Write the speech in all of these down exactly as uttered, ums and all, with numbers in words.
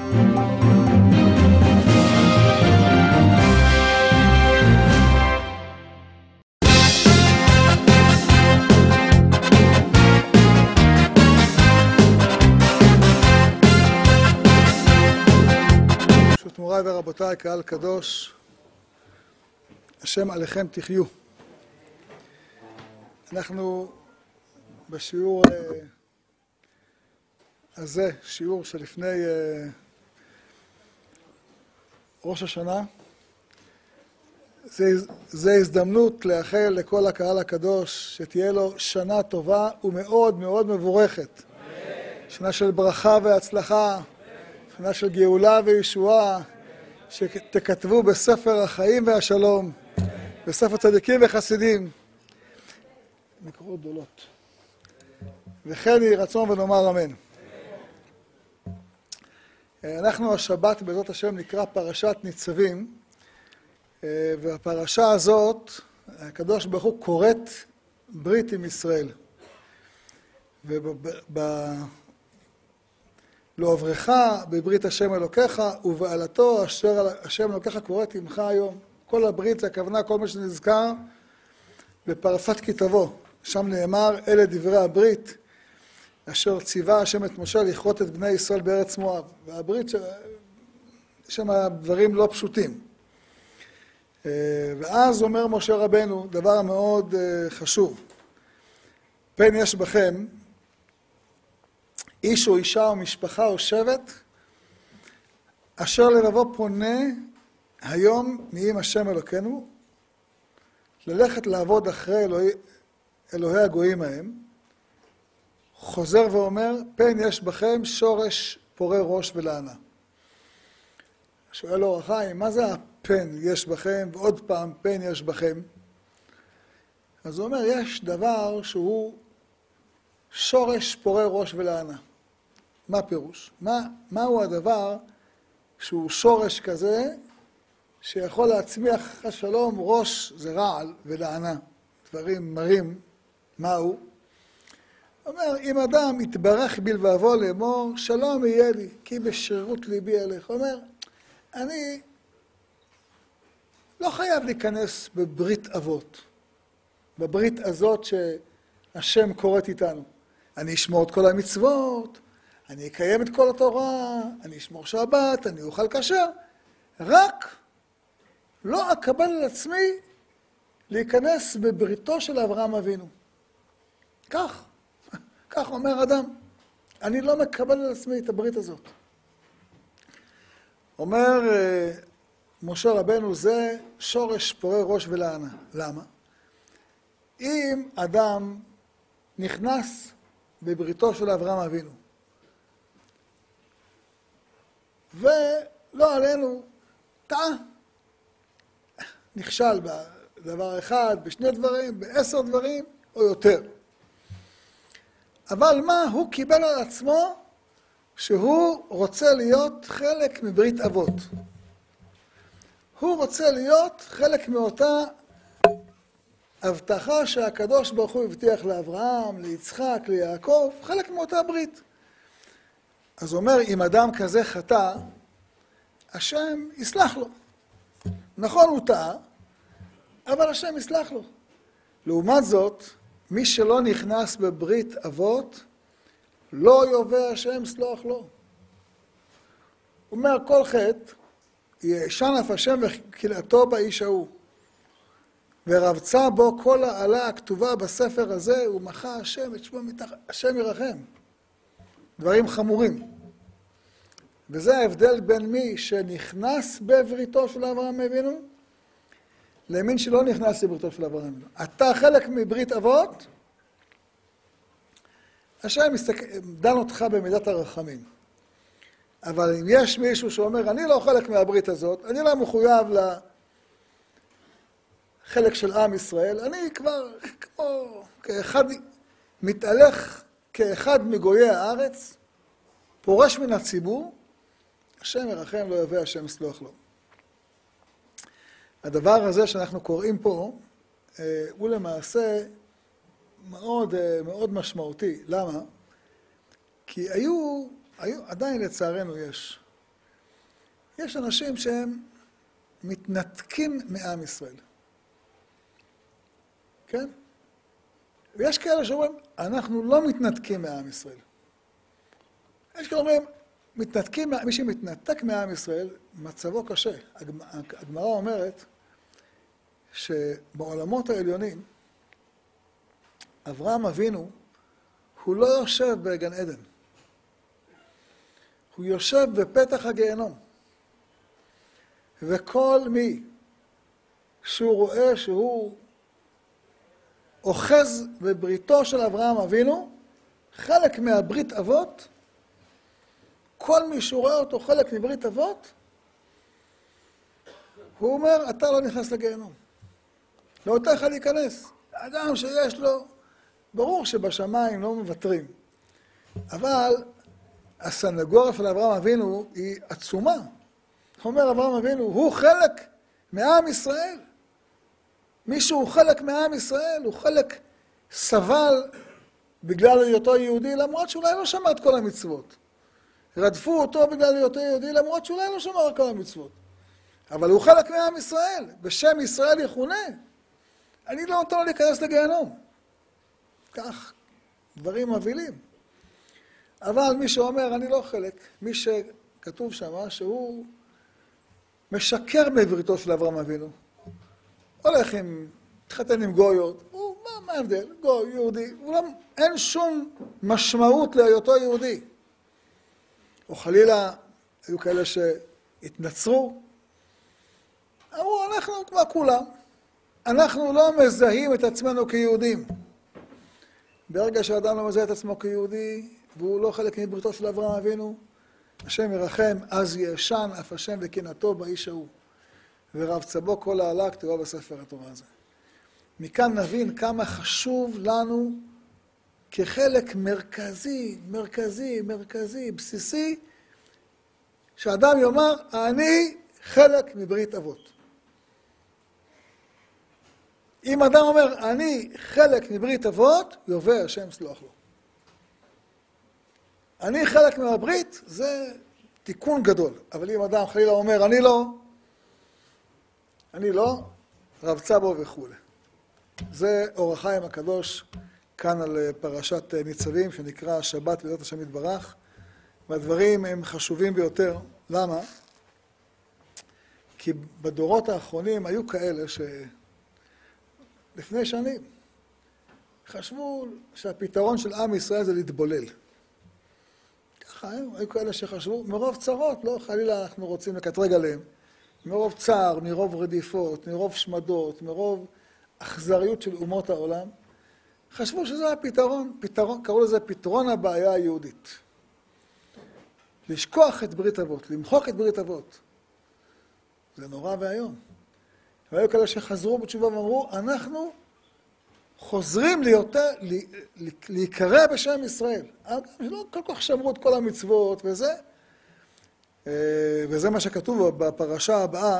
מוריי ורבותיי, קהל קדוש, השם עליכם תחיו. אנחנו בשיעור הזה, שיעור שלפני ראש השנה, זה, זה הזדמנות לאחל לכל הקהל הקדוש שתהיה לו שנה טובה ומאוד מאוד מבורכת. שנה של ברכה והצלחה, שנה של גאולה וישועה, שתכתבו בספר החיים והשלום, בספר צדיקים וחסידים, מקורות גדולות. וכן יהי רצון ונאמר אמן. אנחנו השבת בעזרת השם נקרא פרשת ניצבים, והפרשה הזאת, הקדוש ברוך הוא כורת ברית עם ישראל. וב... לא עברך בברית השם אלוקיך ובעלתו אשר השם אלוקיך כורת עמך היום. כל הברית זה הכוונה, כל מה שנזכר בפרשת כי תבוא. שם נאמר, אלה דברי הברית אשר ציווה השם את משה לכרות את בני ישראל בארץ מואב. והברית, יש שם דברים לא פשוטים. ואז אומר משה רבנו דבר מאוד חשוב. פן יש בכם איש או אישה או משפחה או שבט, אשר לבבו פונה היום מעם השם אלוקינו, ללכת לעבוד אחרי אלוהי, אלוהי הגויים ההם, חוזר ואומר, פן יש בכם שורש פורה ראש ולענה. שואל אור החיים, מה זה הפן יש בכם, ועוד פעם פן יש בכם? אז הוא אומר, יש דבר שהוא שורש פורה ראש ולענה. מה פירוש? מה, מהו הדבר שהוא שורש כזה שיכול להצמיח השלום ראש זה רעל ולענה, דברים מרים, מהו? הוא אומר, אם אדם יתברך בלבבו לאמור, שלום יהיה לי, כי בשרירות ליבי אליך. הוא אומר, אני לא חייב להיכנס בברית אבות, בברית הזאת שהשם כורת איתנו. אני אשמור את כל המצוות, אני אקיים את כל התורה, אני אשמור שבת, אני אוכל כשר, רק לא אקבל על עצמי להיכנס בבריתו של אברהם אבינו. כך, כך אומר אדם, אני לא מקבל על עצמי את הברית הזאת. אומר משה רבנו, זה שורש פורה ראש ולענה. למה? אם אדם נכנס בבריתו של אברהם אבינו, ולא עלינו, טעה, נכשל בדבר אחד, בשני דברים, בעשר דברים או יותר. אבל מה? הוא קיבל על עצמו שהוא רוצה להיות חלק מברית אבות. הוא רוצה להיות חלק מאותה הבטחה שהקדוש ברוך הוא הבטיח לאברהם, ליצחק, ליעקב, חלק מאותה ברית. אז הוא אומר, אם אדם כזה חטא, השם יסלח לו. נכון, הוא טעה, אבל השם יסלח לו. לעומת זאת, מי שלא נכנס בברית אבות, לא יובא השם סלוח לו. הוא אומר, כל חטא, ישן אף השם וקלעתו באיש ההוא. ורבצה בו כל העלה הכתובה בספר הזה, ומחה השם את שמו מתחת, השם ירחם. דברים חמורים. וזה ההבדל בין מי שנכנס בבריתו של אברהם אבינו, למין שלא נכנס בבריתו של אברהם אבינו. אתה חלק מברית אבות, השם מסתכל, דן אותך במידת הרחמים. אבל אם יש מישהו שאומר, אני לא חלק מהברית הזאת, אני לא מחויב לחלק של עם ישראל, אני כבר כמו כאחד, מתהלך כאחד מגויי הארץ, פורש מן הציבור, השם ירחם, לא יבוא השם יסלוח לו. הדבר הזה שאנחנו קוראים פה, הוא למעשה מאוד, מאוד משמעותי. למה? כי היו, היו, עדיין לצערנו יש, יש אנשים שהם מתנתקים מעם ישראל. כן? ויש כאלה שאומרים, אנחנו לא מתנתקים מעם ישראל. יש כאלה אומרים, מתנתקים, מי שמתנתק מעם ישראל, מצבו קשה. הגמרא אומרת שבעולמות העליונים, אברהם אבינו, הוא לא יושב בגן עדן. הוא יושב בפתח הגיהנום. וכל מי שהוא רואה שהוא אוחז בבריתו של אברהם אבינו, חלק מהברית אבות, כל מי שהוא רואה אותו חלק מברית אבות, הוא אומר, אתה לא נכנס לגיהנום. לא יותר לך להיכנס. אדם שיש לו, ברור שבשמיים לא מוותרים. אבל הסנגוריה של אברהם אבינו היא עצומה. אומר אברהם אבינו, הוא חלק מעם ישראל. מישהו חלק מעם ישראל, הוא חלק סבל בגלל היותו יהודי, למרות שאולי לא שמע את כל המצוות. רדפו אותו בגלל היותו יהודי, למרות שאולי לא שמע את כל המצוות. אבל הוא חלק מעם ישראל, בשם ישראל יכונה. אני לא נותן לו להיכנס לגיהנום. כך, דברים מבהילים. אבל מי שאומר, אני לא חלק, מי שכתוב שם, שהוא משקר בבריתו של אברהם אבינו. הולך עם, התחתן עם גויות, הוא, מה, מה ההבדל? גוי, יהודי, לא, אין שום משמעות להיותו יהודי. או חלילה, היו כאלה שהתנצרו, אמרו, אנחנו כמו כולם, אנחנו לא מזהים את עצמנו כיהודים. ברגע שאדם לא מזהה את עצמו כיהודי, והוא לא חלק מבריתו של אברהם אבינו, השם ירחם, אז ישן אף השם וקנאתו באיש ההוא. ורב צבוק כל העלה כתובה בספר התורה הזה. מכאן נבין כמה חשוב לנו כחלק מרכזי, מרכזי, מרכזי, בסיסי, שאדם יאמר, אני חלק מברית אבות. אם אדם אומר, אני חלק מברית אבות, יובא השם סלוח לו. אני חלק מהברית, זה תיקון גדול. אבל אם אדם חלילה אומר, אני לא, אני לא, רב צבו וכו'. זה אור החיים הקדוש, כאן על פרשת ניצבים, שנקרא שבת בעזרת השם יתברך. והדברים הם חשובים ביותר. למה? כי בדורות האחרונים היו כאלה שלפני שנים חשבו שהפתרון של עם ישראל זה להתבולל. ככה, היו כאלה שחשבו, מרוב צרות, לא חלילה אנחנו רוצים לקטרג עליהם, מרוב צער, מרוב רדיפות, מרוב שמדות, מרוב אכזריות של אומות העולם, חשבו שזה הפתרון, פתרון, קראו לזה פתרון הבעיה היהודית. לשכוח את ברית אבות, למחוק את ברית אבות. זה נורא והיום. והיו כאלה שחזרו בתשובה ואמרו, אנחנו חוזרים ליותר, להיקרא בשם ישראל. אגב, שלא כל כך שמרו את כל המצוות וזה, וזה מה שכתוב בפרשה הבאה,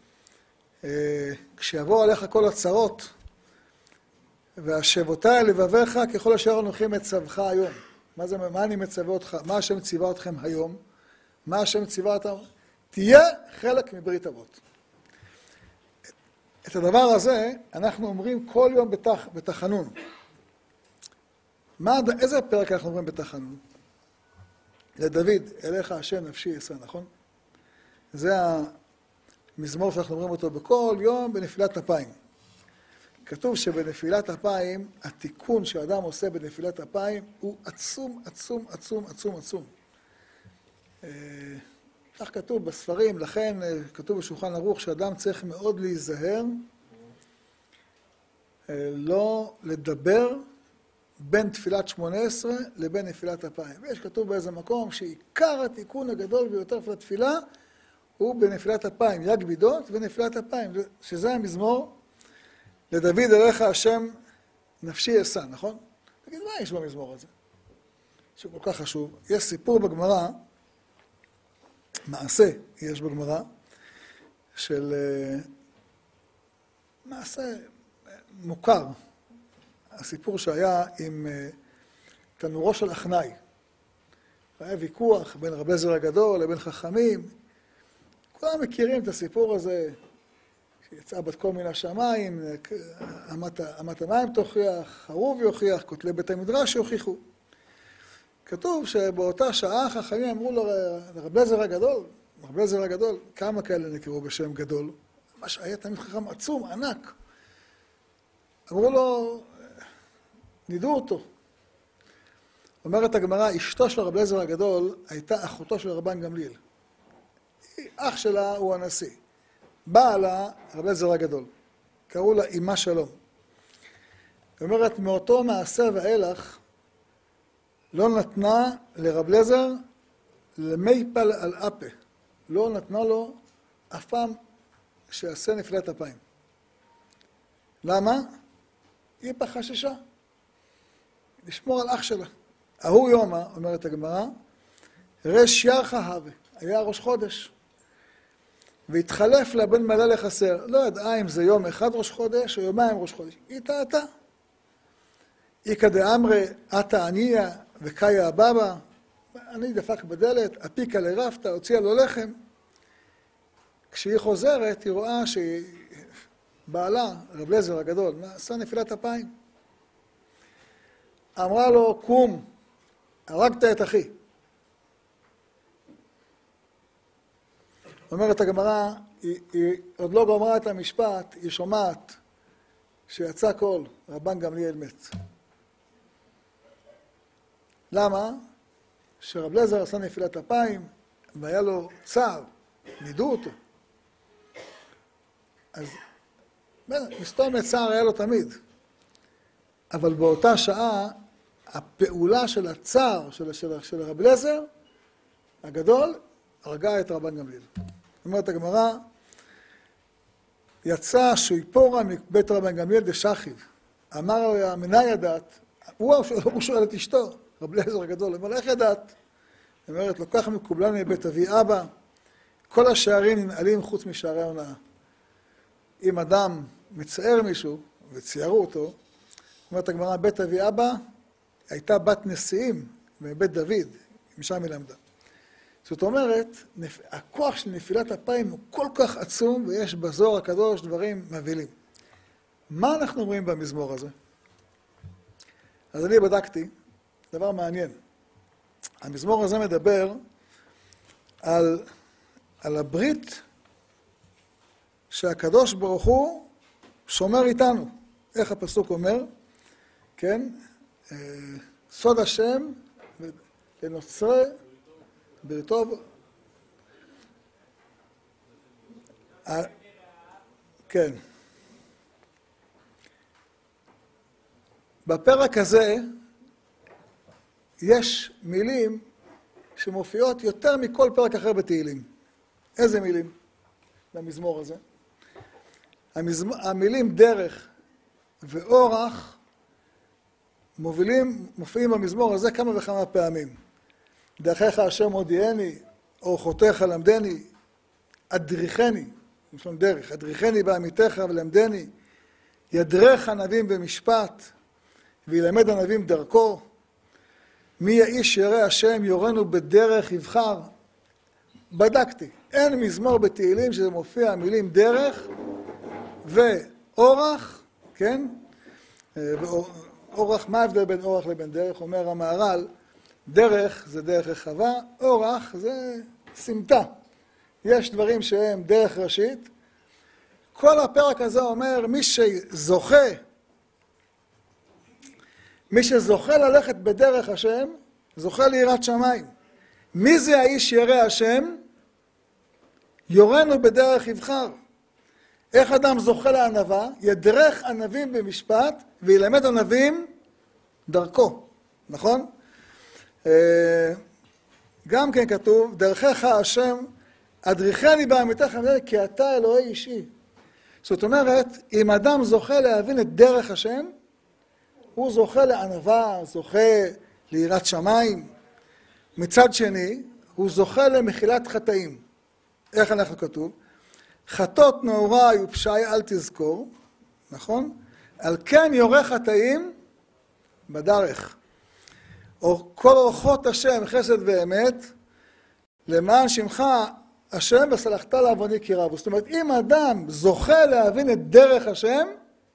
כשיבוא עליך כל הצרות, והשבותי לבביך ככל אשר אנוכי מצווך היום. מה זה, מה אני מצווה אותך, מה השם ציווה אתכם היום? מה השם ציווה אתכם? תהיה חלק מברית אבות. את הדבר הזה אנחנו אומרים כל יום בתח, בתחנון. מה, איזה פרק אנחנו אומרים בתחנון? לדוד, אליך השם נפשי יסע, נכון? זה המזמור שאנחנו אומרים אותו בכל יום בנפילת אפיים. כתוב שבנפילת אפיים, התיקון שאדם עושה בנפילת אפיים הוא עצום, עצום, עצום, עצום, עצום. כך כתוב בספרים, לכן כתוב בשולחן ערוך שאדם צריך מאוד להיזהר, לא לדבר בין תפילת שמונה עשרה לבין נפילת אפיים. ויש כתוב באיזה מקום שעיקר התיקון הגדול ביותר של התפילה הוא בנפילת אפיים, יג בידות ונפילת אפיים, שזה המזמור, לדוד אליך השם נפשי אשא, נכון? תגיד, מה יש במזמור הזה? שכל כך חשוב. יש סיפור בגמרא, מעשה יש בגמרא, של מעשה מוכר. הסיפור שהיה עם תנורו של אחנאי. היה ויכוח בין רבי זר הגדול לבין חכמים. כולם מכירים את הסיפור הזה, שיצאה בת קול מן השמיים, אמת, אמת המים תוכיח, חרוב יוכיח, כותלי בית המדרש יוכיחו. כתוב שבאותה שעה חכמים אמרו לרב אליעזר הגדול, רב אליעזר הגדול, כמה כאלה נקראו בשם גדול, ממש היה תמיד חכם עצום, ענק. אמרו לו, נידו אותו. אומרת הגמרא, אשתו של רב אליעזר הגדול הייתה אחותו של רבן גמליאל. אח שלה הוא הנשיא. בעלה רב אליעזר הגדול. קראו לה אמא שלום. אומרת, מאותו מעשה ואילך לא נתנה לרב אליעזר למייפל על אפה. לא נתנה לו אף פעם שיעשה נפילת אפיים. למה? היא בחששה. לשמור על אח שלה. ההוא יומא, אומרת הגמרא, רש ירחה הווה, היה ראש חודש. והתחלף לה בין מלא לחסר. לא ידעה אם זה יום אחד ראש חודש או יומיים ראש חודש. היא טעתה. איכא דאמרי עתה עניה וקיה הבבא. אני דפק בדלת, אפיקה לרפתא, הוציאה לו לחם. כשהיא חוזרת, היא רואה שבעלה, רב אליעזר הגדול, עשה נפילת אפיים. אמרה לו, קום, הרגת את אחי. אומרת הגמרא, היא, היא עוד לא גמרה את המשפט, היא שומעת שיצא קול, רבן גמליאל מת. למה? שרב אליעזר עשה נפילת אפיים, והיה לו צער, נידו אותו. אז מסתום צער היה לו תמיד. אבל באותה שעה, הפעולה של הצער של, של, של רב אליעזר הגדול, הרגה את רבן גמליאל. אומרת הגמרא, יצא שויפורה מבית רבן גמליאל דשכיב. אמר לו, מנה ידעת? הוא, הוא שואל את אשתו, רב אליעזר הגדול, הוא אומר, איך ידעת? היא אומרת, לוקח מקובלן מבית אבי אבא, כל השערים ננעלים חוץ משערי ההונאה. אם אדם מצער מישהו, וציירו אותו, אומרת הגמרא, בית אבי אבא הייתה בת נשיאים מבית דוד, משם היא למדה. זאת אומרת, הכוח של נפילת אפיים הוא כל כך עצום, ויש בזוהר הקדוש דברים מבהילים. מה אנחנו אומרים במזמור הזה? אז אני בדקתי, דבר מעניין. המזמור הזה מדבר על, על הברית שהקדוש ברוך הוא שומר איתנו. איך הפסוק אומר? כן? סוד השם לנוצרי בריתו. כן. בפרק הזה יש מילים שמופיעות יותר מכל פרק אחר בתהילים. איזה מילים? במזמור הזה. המזמור, המילים דרך ואורח מובילים, מופיעים במזמור הזה כמה וכמה פעמים. דרכיך השם הודיעני, אורחותיך למדני, אדריכני, משום דרך, אדריכני בעמיתך ולמדני, ידרך הנביאים במשפט, וילמד הנביאים דרכו. מי האיש ירא השם יורנו בדרך יבחר. בדקתי, אין מזמור בתהילים שזה מופיע המילים דרך ואורח, כן? ואורח, מה ההבדל בין אורח לבין דרך? אומר המהר"ל, דרך זה דרך רחבה, אורח זה סמטה. יש דברים שהם דרך ראשית. כל הפרק הזה אומר, מי שזוכה, מי שזוכה ללכת בדרך השם, זוכה ליראת שמיים. מי זה האיש ירא השם? יורנו בדרך יבחר. איך אדם זוכה לענווה? ידרך ענבים במשפט, וילמד ענבים דרכו. נכון? גם כן כתוב, דרכך השם, אדריכני בעמיתך, כי אתה אלוהי אישי. זאת אומרת, אם אדם זוכה להבין את דרך השם, הוא זוכה לענווה, זוכה ליראת שמיים. מצד שני, הוא זוכה למחילת חטאים. איך אנחנו כתוב? חטאות נעוריי ופשעי אל תזכור, נכון? על כן יורה חטאים בדרך. או כל אורחות השם חסד ואמת, למען שמך השם וסלחת לעווני כי רבו. זאת אומרת, אם אדם זוכה להבין את דרך השם,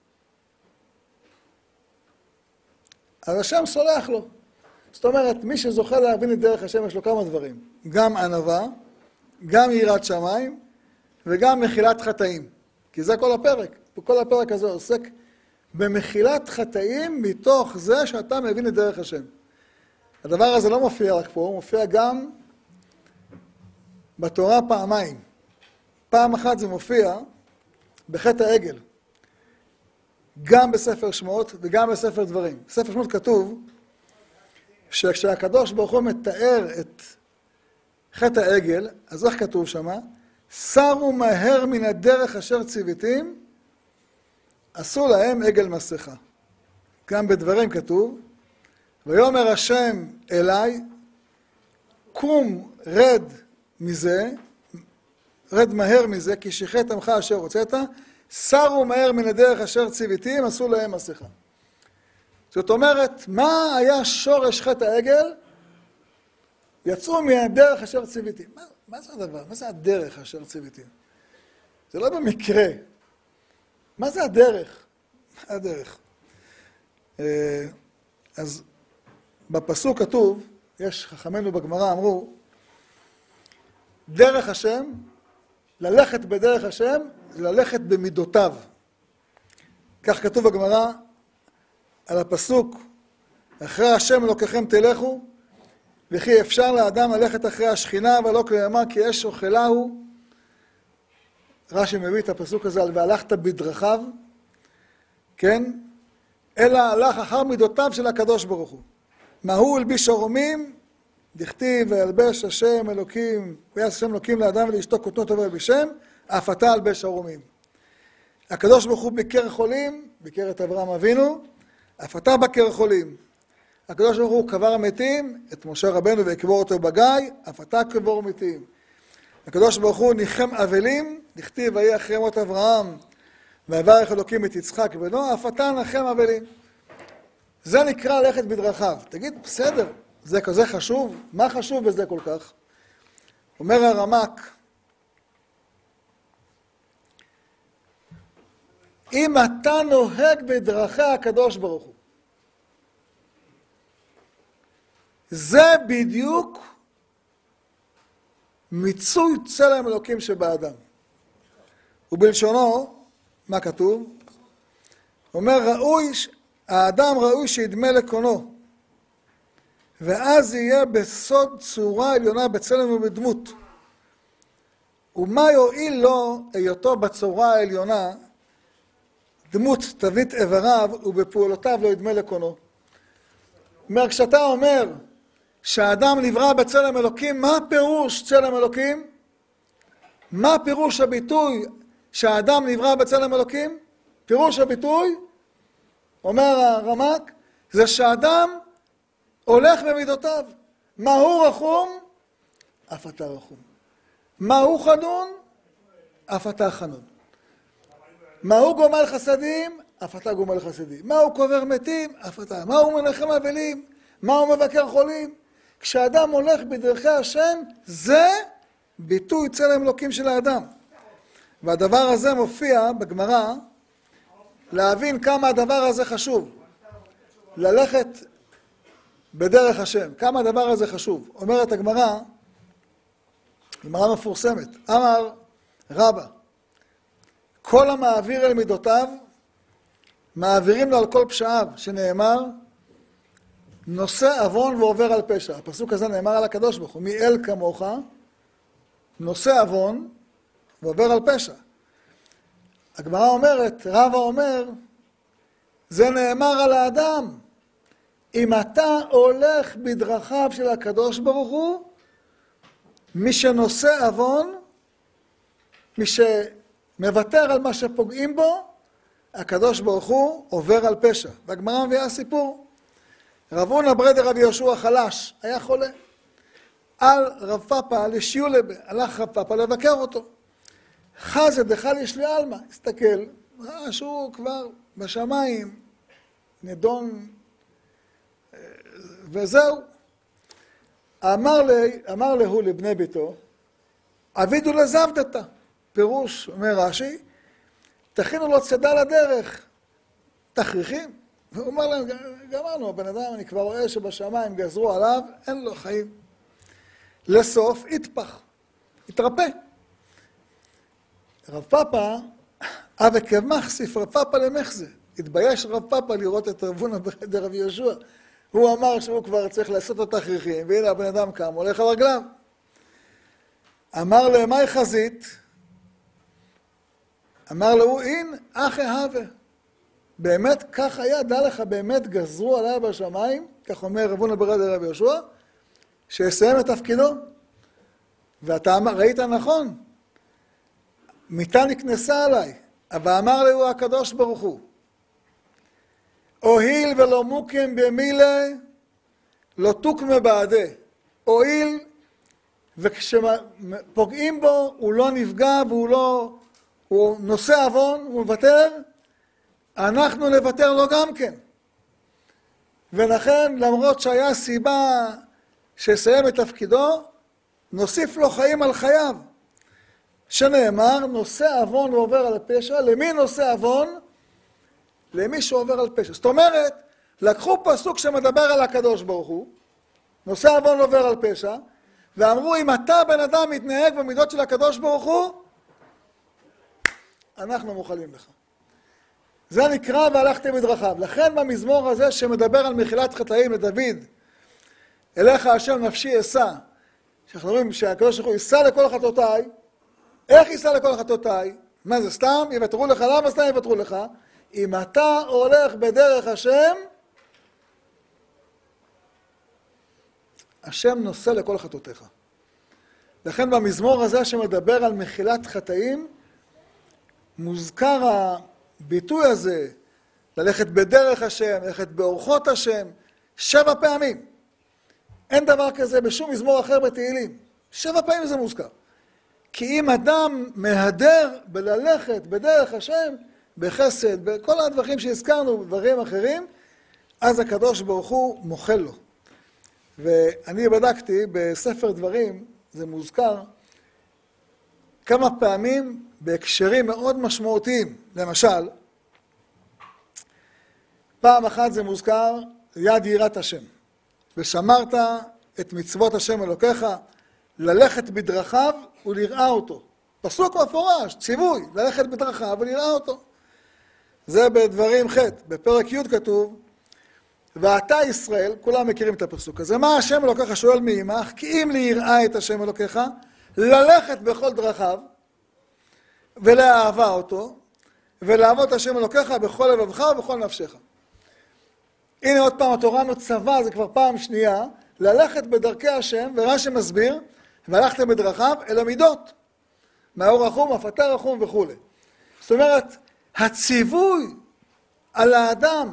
אז השם סולח לו. זאת אומרת, מי שזוכה להבין את דרך השם יש לו כמה דברים. גם ענווה, גם יראת שמיים, וגם מחילת חטאים. כי זה כל הפרק. כל הפרק הזה עוסק במחילת חטאים מתוך זה שאתה מבין את דרך השם. הדבר הזה לא מופיע רק פה, הוא מופיע גם בתורה פעמיים. פעם אחת זה מופיע בחטא העגל. גם בספר שמות וגם בספר דברים. בספר שמות כתוב שכשהקדוש ברוך הוא מתאר את חטא העגל, אז איך כתוב שמה? סרו מהר מן הדרך אשר ציוויתים, עשו להם עגל מסכה. גם בדברים כתוב, ויאמר השם אליי, קום רד מזה, רד מהר מזה, כי שיחת עמך אשר הוצאת, סרו מהר מן הדרך אשר ציוויתים, עשו להם מסכה. זאת אומרת, מה היה שורש חטא העגל? יצאו מהדרך אשר ציוויתים. מה, מה זה הדבר? מה זה הדרך אשר ציוויתים? זה לא במקרה. מה זה הדרך? מה הדרך? אז בפסוק כתוב, יש חכמינו בגמרא אמרו, דרך השם, ללכת בדרך השם, זה ללכת במידותיו. כך כתוב בגמרא על הפסוק, אחרי השם אלוקיכם תלכו, וכי אפשר לאדם ללכת אחרי השכינה, ולא כלומר כי אש אוכלה הוא. רש"י מביא את הפסוק הזה על והלכת בדרכיו, כן? אלא הלך אחר מידותיו של הקדוש ברוך הוא. מה הוא הלביש ערומים? דכתיב וילבש השם אלוקים, ויעש השם אלוקים לאדם ולאשתו כותנו טוב וילבישם, אף אתה הלבש ערומים. הקדוש ברוך הוא ביקר חולים, ביקר את אברהם אבינו, אף אתה בקר חולים. הקדוש ברוך הוא קבר מתים, את משה רבנו ויקבור אותו בגיא, אף אתה קבור מתים. הקדוש ברוך הוא ניחם אבלים, דכתיב ויהי אחרי מות אברהם, ויברך אלוקים את יצחק בנו, אף אתה נחם אבלים. זה נקרא ללכת בדרכיו. תגיד, בסדר, זה כזה חשוב? מה חשוב בזה כל כך? אומר הרמ"ק, אם אתה נוהג בדרכי הקדוש ברוך הוא, זה בדיוק מיצוי צלם אלוקים שבאדם. ובלשונו, מה כתוב? אומר, ראוי, האדם ראוי שידמה לקונו, ואז יהיה בסוד צורה עליונה בצלם ובדמות. ומה יועיל לו היותו בצורה העליונה, דמות תבנית איבריו, ובפעולותיו לא ידמה לקונו. אומר, כשאתה אומר שהאדם נברא בצלם אלוקים, מה פירוש צלם אלוקים? מה פירוש הביטוי שהאדם נברא בצלם אלוקים? פירוש הביטוי, אומר הרמ"ק, זה שהאדם הולך במידותיו. מה הוא רחום? אף אתה רחום. מה הוא חנון? אף אתה חנון. מה הוא גומל חסדים? אף אתה גומל חסדים. מה הוא קובר מתים? אף אתה. מה הוא מנחם אבלים? מה הוא מבקר חולים? כשאדם הולך בדרכי השם, זה ביטוי צלם אלוקים של האדם. והדבר הזה מופיע בגמרא, להבין כמה הדבר הזה חשוב. ללכת בדרך השם. כמה הדבר הזה חשוב. אומרת הגמרא, גמרא מפורסמת, אמר רבא, כל המעביר אל מידותיו, מעבירים לו על כל פשעיו, שנאמר, נושא עוון ועובר על פשע. הפסוק הזה נאמר על הקדוש ברוך הוא, מי אל כמוך, נושא עוון ועובר על פשע. הגמרא אומרת, רבא אומר, זה נאמר על האדם. אם אתה הולך בדרכיו של הקדוש ברוך הוא, מי שנושא עוון, מי שמוותר על מה שפוגעים בו, הקדוש ברוך הוא עובר על פשע. והגמרא מביאה סיפור. רב הונא ברי דרבי יהושע חלש, היה חולה. על רב פאפא לשיולבה, הלך רב פאפא לבקר אותו. חזד דחל יש לי עלמא, הסתכל, ראה שהוא כבר בשמיים, נדון, וזהו. אמר לי, אמר להוא לבני ביתו, עבידו לזבדתה. פירוש, אומר רש"י, תכינו לו צידה לדרך, תכריכים. והוא אומר להם, גמרנו, הבן אדם, אני כבר רואה שבשמיים גזרו עליו, אין לו חיים. לסוף, יתפח, יתרפא. רב פאפה, אבא כמחסיף, רב פאפה למחזה. התבייש רב פאפה לראות את רב הונא בחדר רבי יהושע. הוא אמר שהוא כבר צריך לעשות את התכריכים, והנה הבן אדם קם, הולך על רגליו. אמר לו, מהי חזית? אמר לו, אין, אחי הווה. באמת כך היה, דע לך, באמת גזרו עליי בשמיים, כך אומר רב הונא בחדר רבי יהושע, שיסיים את תפקידו. ואתה ראית נכון, מיתה נקנסה עליי, אבל אמר לי הוא הקדוש ברוך הוא, אוהיל ולא מוקים במילה, לא תוקמה בעדה. אוהיל, וכשפוגעים בו, הוא לא נפגע והוא לא, הוא נושא אבון, הוא מוותר, אנחנו נוותר לו גם כן. ולכן, למרות שהיה סיבה שיסיים את תפקידו, נוסיף לו חיים על חייו. שנאמר, נושא אבון ועובר על הפשע. למי נושא אבון? למי שעובר על פשע. זאת אומרת, לקחו פסוק שמדבר על הקדוש ברוך הוא, נושא אבון ועובר על פשע, ואמרו, אם אתה בן אדם מתנהג במידות של הקדוש ברוך הוא, אנחנו מוכלים לך. זה נקרא והלכתם בדרכיו. לכן במזמור הזה שמדבר על מחילת חטאים לדוד, אליך השם נפשי אשא, שאנחנו אומרים שהקדוש ברוך הוא יישא לכל חטאותיי, איך יישא לכל חטאותיי? מה זה סתם? יוותרו לך, למה סתם יוותרו לך? אם אתה הולך בדרך השם, השם נושא לכל חטאותיך. לכן במזמור הזה שמדבר על מחילת חטאים, מוזכר הביטוי הזה, ללכת בדרך השם, ללכת באורחות השם, שבע פעמים. אין דבר כזה בשום מזמור אחר בתהילים. שבע פעמים זה מוזכר. כי אם אדם מהדר בללכת בדרך השם, בחסד, בכל הדברים שהזכרנו, דברים אחרים, אז הקדוש ברוך הוא מוחל לו. ואני בדקתי בספר דברים, זה מוזכר, כמה פעמים בהקשרים מאוד משמעותיים. למשל, פעם אחת זה מוזכר יד יראת השם. ושמרת את מצוות השם אלוקיך, ללכת בדרכיו ולראה אותו. פסוק מפורש, ציווי, ללכת בדרכיו ולראה אותו. זה בדברים ח', בפרק י' כתוב, ואתה ישראל, כולם מכירים את הפסוק הזה, מה השם אלוקיך שואל מעמך, כי אם ליראה את השם אלוקיך, ללכת בכל דרכיו, ולאהבה אותו, ולעבוד את השם אלוקיך בכל לבבך ובכל נפשך. הנה עוד פעם התורה מצווה, זה כבר פעם שנייה, ללכת בדרכי השם, ורש"י מסביר, והלכתם בדרכיו אל המידות, מאור רחום, אף אתה רחום וכו'. זאת אומרת, הציווי על האדם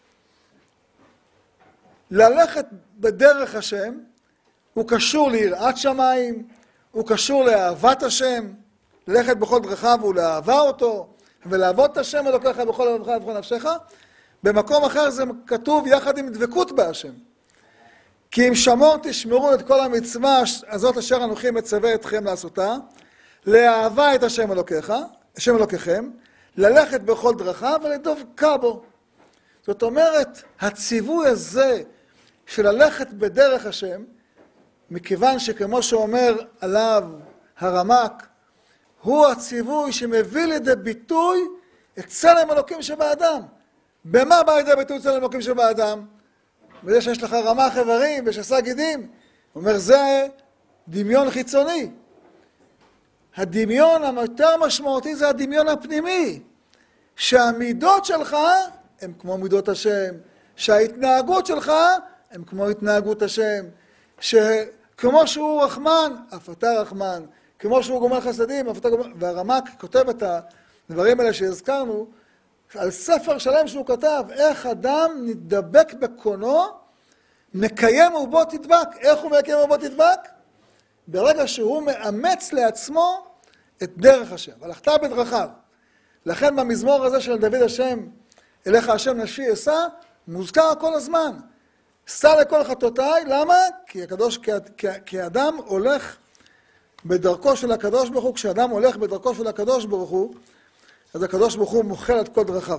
ללכת בדרך השם, הוא קשור ליראת שמיים, הוא קשור לאהבת השם, ללכת בכל דרכיו ולאהבה אותו, ולעבוד את השם אלוקיך בכל לבבך ובכל נפשך. במקום אחר זה כתוב יחד עם דבקות בהשם. כי אם שמור תשמרו את כל המצווה הזאת אשר אנוכי מצווה אתכם לעשותה, לאהבה את השם אלוקיך, השם אלוקיכם, ללכת בכל דרכיו ולדבקה בו. זאת אומרת, הציווי הזה של ללכת בדרך השם, מכיוון שכמו שאומר עליו הרמ"ק, הוא הציווי שמביא לידי ביטוי את צלם אלוקים שבאדם. במה בא לידי ביטוי צלם אלוקים שבאדם? בזה שיש לך רמ"ח איברים ושס"ה גידים. הוא אומר, זה דמיון חיצוני. הדמיון היותר משמעותי זה הדמיון הפנימי. שהמידות שלך הם כמו מידות השם. שההתנהגות שלך הם כמו התנהגות השם. שכמו שהוא רחמן, אף אתה רחמן. כמו שהוא גומל חסדים, אף אתה גומל... והרמ"ק כותב את הדברים האלה שהזכרנו, על ספר שלם שהוא כתב, איך אדם נדבק בקונו, מקיים ובו תדבק. איך הוא מקיים ובו תדבק? ברגע שהוא מאמץ לעצמו את דרך השם, הלכת בדרכיו. לכן במזמור הזה של דוד השם, אליך השם נפשי אשא, מוזכר כל הזמן. שא לכל חטאותיי, למה? כי הקדוש, כי, כי, כי אדם הולך בדרכו של הקדוש ברוך הוא, כשאדם הולך בדרכו של הקדוש ברוך הוא, אז הקדוש ברוך הוא מוחל את כל דרכיו.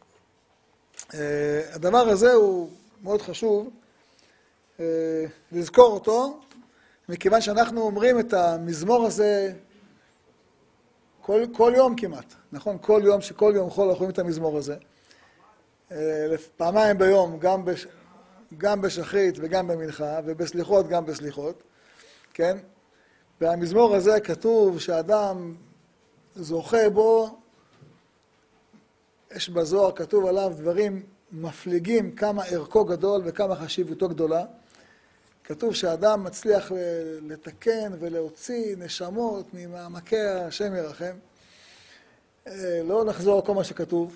הדבר הזה הוא מאוד חשוב לזכור אותו, מכיוון שאנחנו אומרים את המזמור הזה כל, כל יום כמעט, נכון? כל יום, שכל יום חול אנחנו אומרים את המזמור הזה. פעמיים ביום, גם, בש, גם בשחרית וגם במנחה, ובסליחות גם בסליחות, כן? והמזמור הזה כתוב שאדם זוכה בו, יש בזוהר כתוב עליו דברים מפליגים, כמה ערכו גדול וכמה חשיבותו גדולה. כתוב שאדם מצליח לתקן ולהוציא נשמות ממעמקי השם ירחם. לא נחזור על כל מה שכתוב.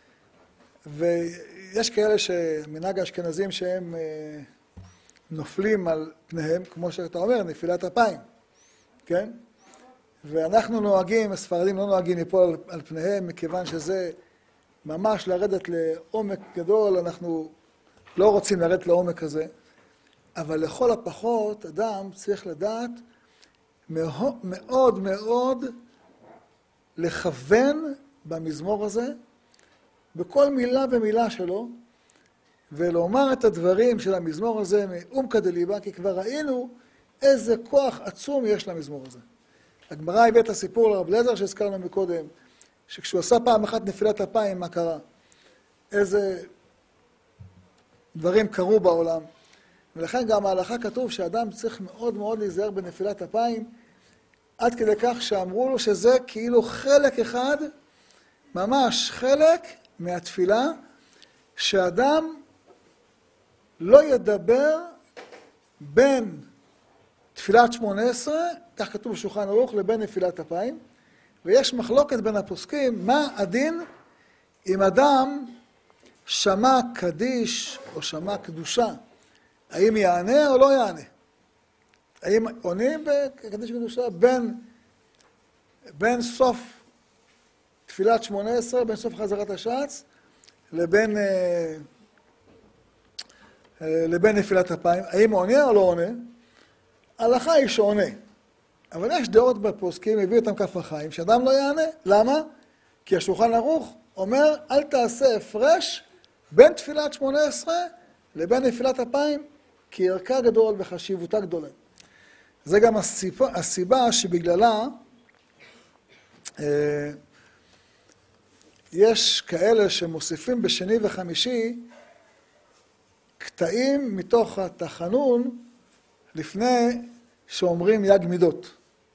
ויש כאלה שמנהג האשכנזים שהם נופלים על פניהם, כמו שאתה אומר, נפילת אפיים. כן? ואנחנו נוהגים, הספרדים לא נוהגים ליפול על פניהם, מכיוון שזה ממש לרדת לעומק גדול, אנחנו לא רוצים לרדת לעומק הזה, אבל לכל הפחות אדם צריך לדעת מאוד מאוד, מאוד לכוון במזמור הזה, בכל מילה ומילה שלו, ולומר את הדברים של המזמור הזה מעומקא דליבא, כי כבר ראינו איזה כוח עצום יש למזמור הזה. הגמרא הביאה את הסיפור לרב אליעזר שהזכרנו מקודם, שכשהוא עשה פעם אחת נפילת אפיים, מה קרה? איזה דברים קרו בעולם. ולכן גם ההלכה כתוב שאדם צריך מאוד מאוד להיזהר בנפילת אפיים, עד כדי כך שאמרו לו שזה כאילו חלק אחד, ממש חלק מהתפילה, שאדם לא ידבר בין תפילת שמונה עשרה, כך כתוב בשולחן ערוך, לבין נפילת אפיים, ויש מחלוקת בין הפוסקים, מה הדין אם אדם שמע קדיש או שמע קדושה, האם יענה או לא יענה? האם עונים בקדיש וקדושה בין, בין סוף תפילת שמונה עשרה, בין סוף חזרת השץ, לבין, לבין נפילת אפיים, האם עונה או לא עונה? ההלכה היא שעונה. אבל יש דעות בפוסקים, הביא אותם כף החיים, שאדם לא יענה. למה? כי השולחן ערוך אומר, אל תעשה הפרש בין תפילת שמונה עשרה לבין נפילת אפיים, כי ערכה גדול וחשיבותה גדולה. זה גם הסיבה, הסיבה שבגללה אה, יש כאלה שמוסיפים בשני וחמישי קטעים מתוך התחנון לפני שאומרים יג מידות.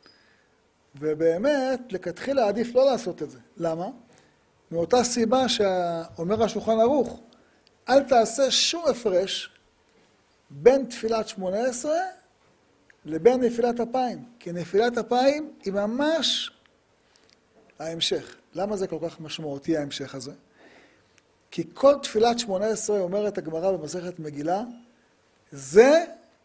ובאמת, לכתחילה עדיף לא לעשות את זה. למה? מאותה סיבה שאומר השולחן ערוך, אל תעשה שום הפרש בין תפילת שמונה עשרה לבין נפילת אפיים. כי נפילת אפיים היא ממש ההמשך. למה זה כל כך משמעותי ההמשך הזה? כי כל תפילת שמונה עשרה, אומרת הגמרא במסכת מגילה, זה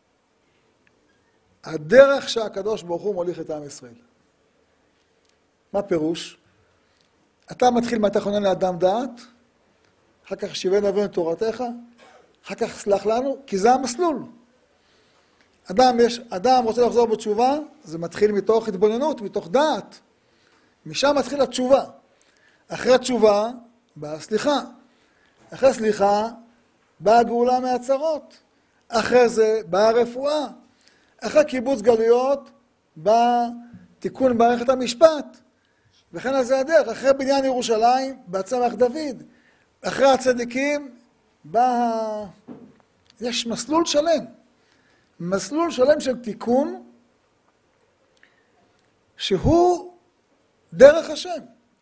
הדרך שהקדוש ברוך הוא מוליך את עם ישראל. מה פירוש? אתה מתחיל מהתחנון לאדם דעת, אחר כך שיבנו אבינו תורתך, אחר כך סלח לנו, כי זה המסלול. אדם, יש, אדם רוצה לחזור בתשובה, זה מתחיל מתוך התבוננות, מתוך דעת. משם מתחיל התשובה. אחרי התשובה באה סליחה. אחרי סליחה באה הגאולה מהצרות. אחרי זה באה הרפואה. אחרי קיבוץ גלויות בא תיקון מערכת המשפט. וכן על זה הדרך. אחרי בניין ירושלים בא צמח דוד. אחרי הצדיקים בא... יש מסלול שלם. מסלול שלם של תיקון שהוא דרך השם.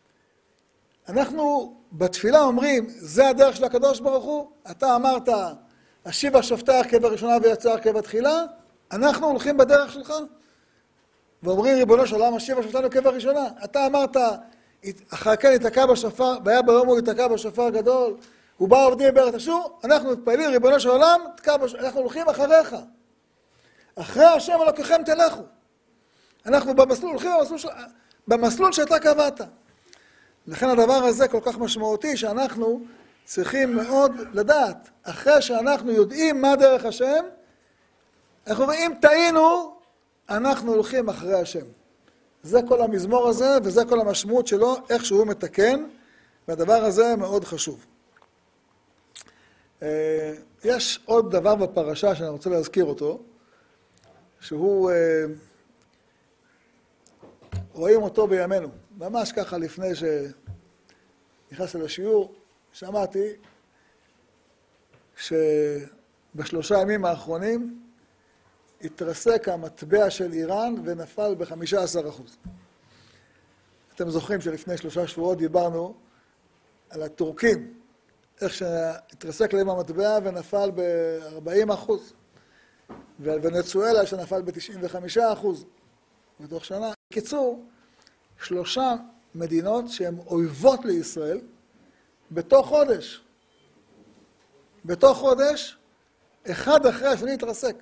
אנחנו בתפילה אומרים, זה הדרך של הקדוש ברוך הוא. אתה אמרת, השיבה שופטי הרכב הראשונה ויצא הרכב התחילה. אנחנו הולכים בדרך שלך. ואומרים, ריבונו של עולם, השיבה שופטי הרכב הראשונה. אתה אמרת, אחר כן יתקע בשופר, והיה ביום הוא יתקע בשופר גדול. הוא בא עובדים בארץ אשור, אנחנו מתפעלים, ריבונו של עולם, אנחנו הולכים אחריך. אחרי השם אלוקיכם תלכו. אנחנו במסלול, הולכים במסלול, ש... במסלול שאתה קבעת. לכן הדבר הזה כל כך משמעותי, שאנחנו צריכים מאוד לדעת. אחרי שאנחנו יודעים מה דרך השם, אנחנו אומרים, אם טעינו, אנחנו הולכים אחרי השם. זה כל המזמור הזה, וזה כל המשמעות שלו, איך שהוא מתקן, והדבר הזה מאוד חשוב. יש עוד דבר בפרשה שאני רוצה להזכיר אותו, שהוא, רואים אותו בימינו. ממש ככה לפני שנכנסתי לשיעור, שמעתי שבשלושה ימים האחרונים התרסק המטבע של איראן ונפל ב-חמישה עשר אחוז. אתם זוכרים שלפני שלושה שבועות דיברנו על הטורקים, איך שהתרסק להם המטבע ונפל ב-ארבעים אחוז, ועל ונצואלה שנפל ב-תשעים וחמישה אחוז בתוך שנה. בקיצור, שלושה מדינות שהן אויבות לישראל, בתוך חודש. בתוך חודש, אחד אחרי השני התרסק.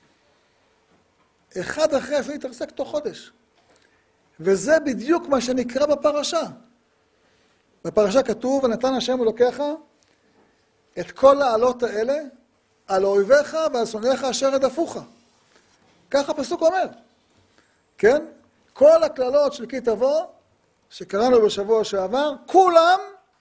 אחד אחרי השני התרסק תוך חודש. וזה בדיוק מה שנקרא בפרשה. בפרשה כתוב, ונתן השם אלוקיך את כל העלות האלה על אויביך ועל שונאיך אשר רדפוך. כך הפסוק אומר. כן? כל הכללות של כי תבוא, שקראנו בשבוע שעבר, כולם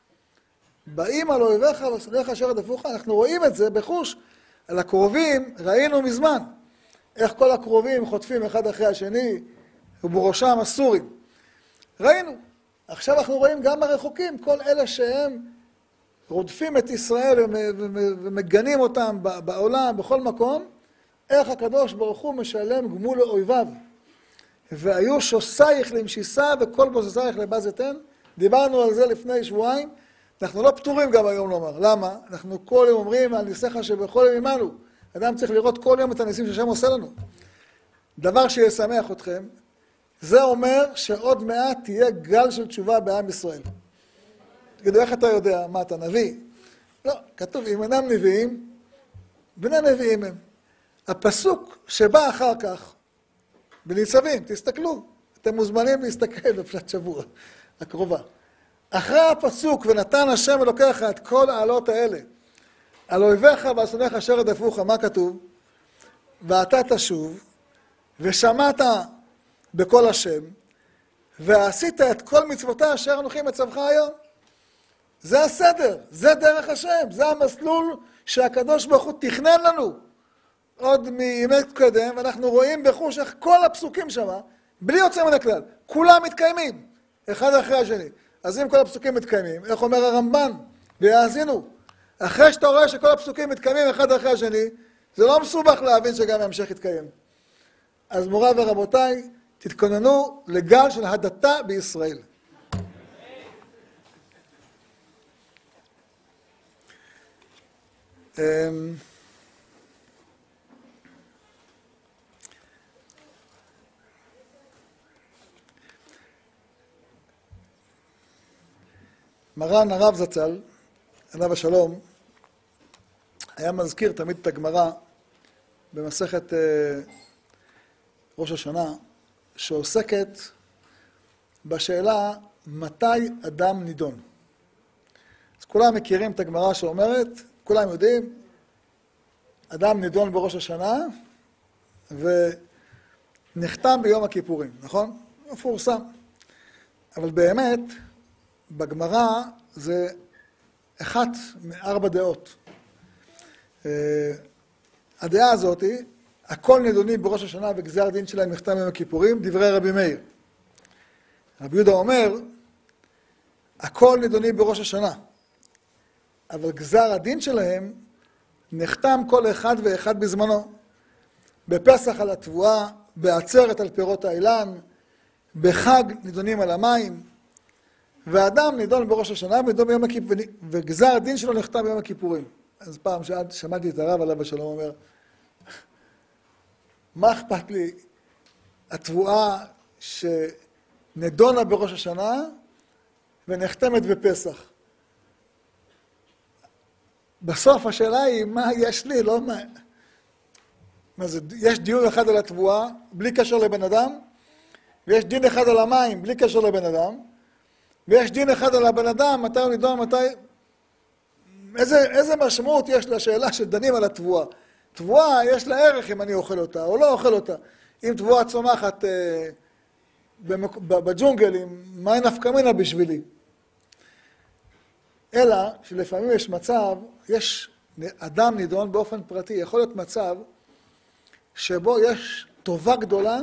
באים על אויביך ועל שונאיך אשר רדפוך. אנחנו רואים את זה בחוש. על הקרובים ראינו מזמן. איך כל הקרובים חוטפים אחד אחרי השני, ובראשם הסורים. ראינו. עכשיו אנחנו רואים גם הרחוקים, כל אלה שהם רודפים את ישראל ומגנים אותם בעולם, בכל מקום, איך הקדוש ברוך הוא משלם גמול לאויביו. והיו שוסייך למשיסה וכל בוססייך לבז אתן. דיברנו על זה לפני שבועיים. אנחנו לא פטורים גם היום לומר. למה? אנחנו כל יום אומרים על ניסיך שבכל יום עמנו. אדם צריך לראות כל יום את הניסים שהשם עושה לנו. דבר שישמח אתכם, זה אומר שעוד מעט תהיה גל של תשובה בעם ישראל. תגידו, איך אתה יודע? מה, אתה נביא? לא, כתוב, אם אינם נביאים, בני נביאים הם. הפסוק שבא אחר כך, בניצבים, תסתכלו, אתם מוזמנים להסתכל בפרשת שבוע הקרובה. אחרי הפסוק, ונתן השם אלוקיך את כל העלות האלה, על אויביך ועל שונאיך אשר רדפוך, מה כתוב? ואתה תשוב, ושמעת בקול השם, ועשית את כל מצוותיי אשר אנוכי מצווך היום. זה הסדר, זה דרך השם, זה המסלול שהקדוש ברוך הוא תכנן לנו. עוד מימי קודם, ואנחנו רואים בחוש איך כל הפסוקים שם, בלי יוצא מן הכלל, כולם מתקיימים, אחד אחרי השני. אז אם כל הפסוקים מתקיימים, איך אומר הרמב"ן? ויאזינו. אחרי שאתה רואה שכל הפסוקים מתקיימים אחד אחרי השני, זה לא מסובך להבין שגם ההמשך יתקיים. אז מוריי ורבותיי, תתכוננו לגל של הדתה בישראל. מרן הרב זצ"ל, עליו השלום, היה מזכיר תמיד את הגמרא במסכת ראש השנה, שעוסקת בשאלה מתי אדם נידון. אז כולם מכירים את הגמרא שאומרת, כולם יודעים, אדם נידון בראש השנה ונחתם ביום הכיפורים, נכון? מפורסם. אבל באמת, בגמרא זה אחת מארבע דעות. הדעה הזאת היא, הכל נידונים בראש השנה וגזר דין שלהם נחתם ביום הכיפורים, דברי רבי מאיר. רבי יהודה אומר, הכל נידונים בראש השנה, אבל גזר הדין שלהם נחתם כל אחד ואחד בזמנו. בפסח על התבואה, בעצרת על פירות האילן, בחג נידונים על המים, ואדם נידון בראש השנה ונידון ביום הכיפורים, וגזר הדין שלו נחתם ביום הכיפורים. אז פעם שעד שמעתי את הרב עליו השלום אומר, מה אכפת לי התבואה שנדונה בראש השנה ונחתמת בפסח? בסוף השאלה היא, מה יש לי? לא מה... מה זה, יש דיון אחד על התבואה, בלי קשר לבן אדם, ויש דין אחד על המים, בלי קשר לבן אדם, ויש דין אחד על הבן אדם, מתי הוא נידון, מתי... איזה, איזה משמעות יש לשאלה שדנים על התבואה? תבואה יש לה ערך אם אני אוכל אותה או לא אוכל אותה. אם תבואה צומחת אה, במק... בג'ונגלים, מה נפקא מינה בשבילי? אלא שלפעמים יש מצב, יש אדם נידון באופן פרטי, יכול להיות מצב שבו יש טובה גדולה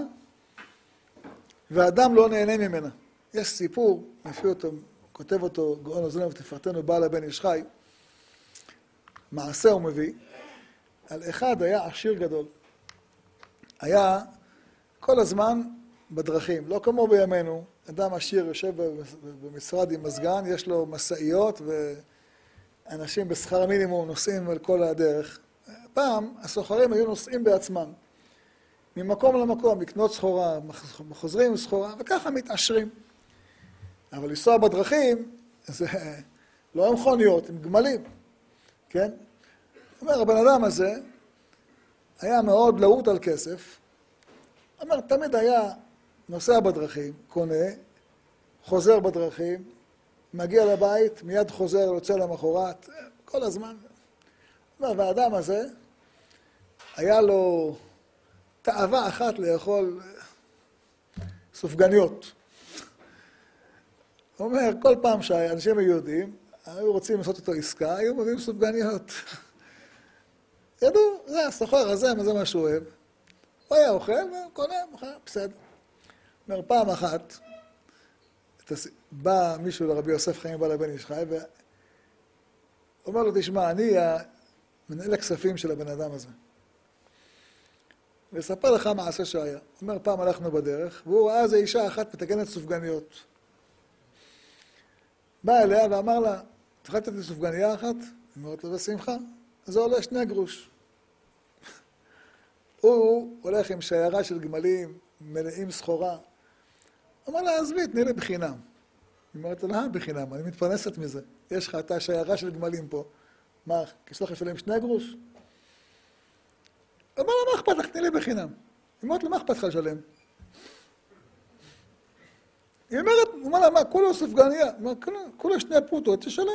ואדם לא נהנה ממנה. יש סיפור, מביא אותו, כותב אותו גאון עוזרנו ותפארתנו בעל הבן איש חי, מעשה הוא מביא, על אחד היה עשיר גדול. היה כל הזמן בדרכים, לא כמו בימינו, אדם עשיר יושב במשרד עם מזגן, יש לו מסעיות ואנשים בשכר מינימום נוסעים על כל הדרך. פעם הסוחרים היו נוסעים בעצמם, ממקום למקום, לקנות סחורה, חוזרים עם סחורה, וככה מתעשרים. אבל לנסוע בדרכים, זה לא עם מכוניות, עם גמלים, כן? אומר, הבן אדם הזה היה מאוד להוט על כסף, אומר, תמיד היה נוסע בדרכים, קונה, חוזר בדרכים, מגיע לבית, מיד חוזר, יוצא למחרת, כל הזמן. אומר, והאדם הזה, היה לו תאווה אחת לאכול סופגניות. הוא אומר, כל פעם שהאנשים היהודים, היו רוצים לעשות אותו עסקה, היו מביאים סופגניות. ידעו, זה הסוחר הזה, זה מה שהוא אוהב. הוא היה אוכל, וקונה, מוכר, בסדר. אומר, פעם אחת, בא מישהו לרבי יוסף חיים, בא לבן איש חי, ואומר לו, תשמע, אני מנהל הכספים של הבן אדם הזה. ויספר לך מעשה שהיה. אומר, פעם הלכנו בדרך, והוא ראה איזו אישה אחת מתקנת סופגניות. בא אליה ואמר לה, תחלת לי סופגניה אחת? אמרת לו, בשמחה. אז זה עולה שני גרוש. הוא הולך עם שיירה של גמלים, מלאים סחורה. אמר לה, עזבי, תני לי בחינם. היא אומרת לו, לא, בחינם, אני מתפרנסת מזה. יש לך, אתה שיירה של גמלים פה. מה, יש לך לשלם שני גרוש? אמר לה, מה אכפת לך? תני לי בחינם. היא אומרת לו, מה אכפת לך לשלם? היא אומרת, הוא אומר לה, מה, כולו סופגניה. היא אומרת, כולו שני פרוטות, תשלם.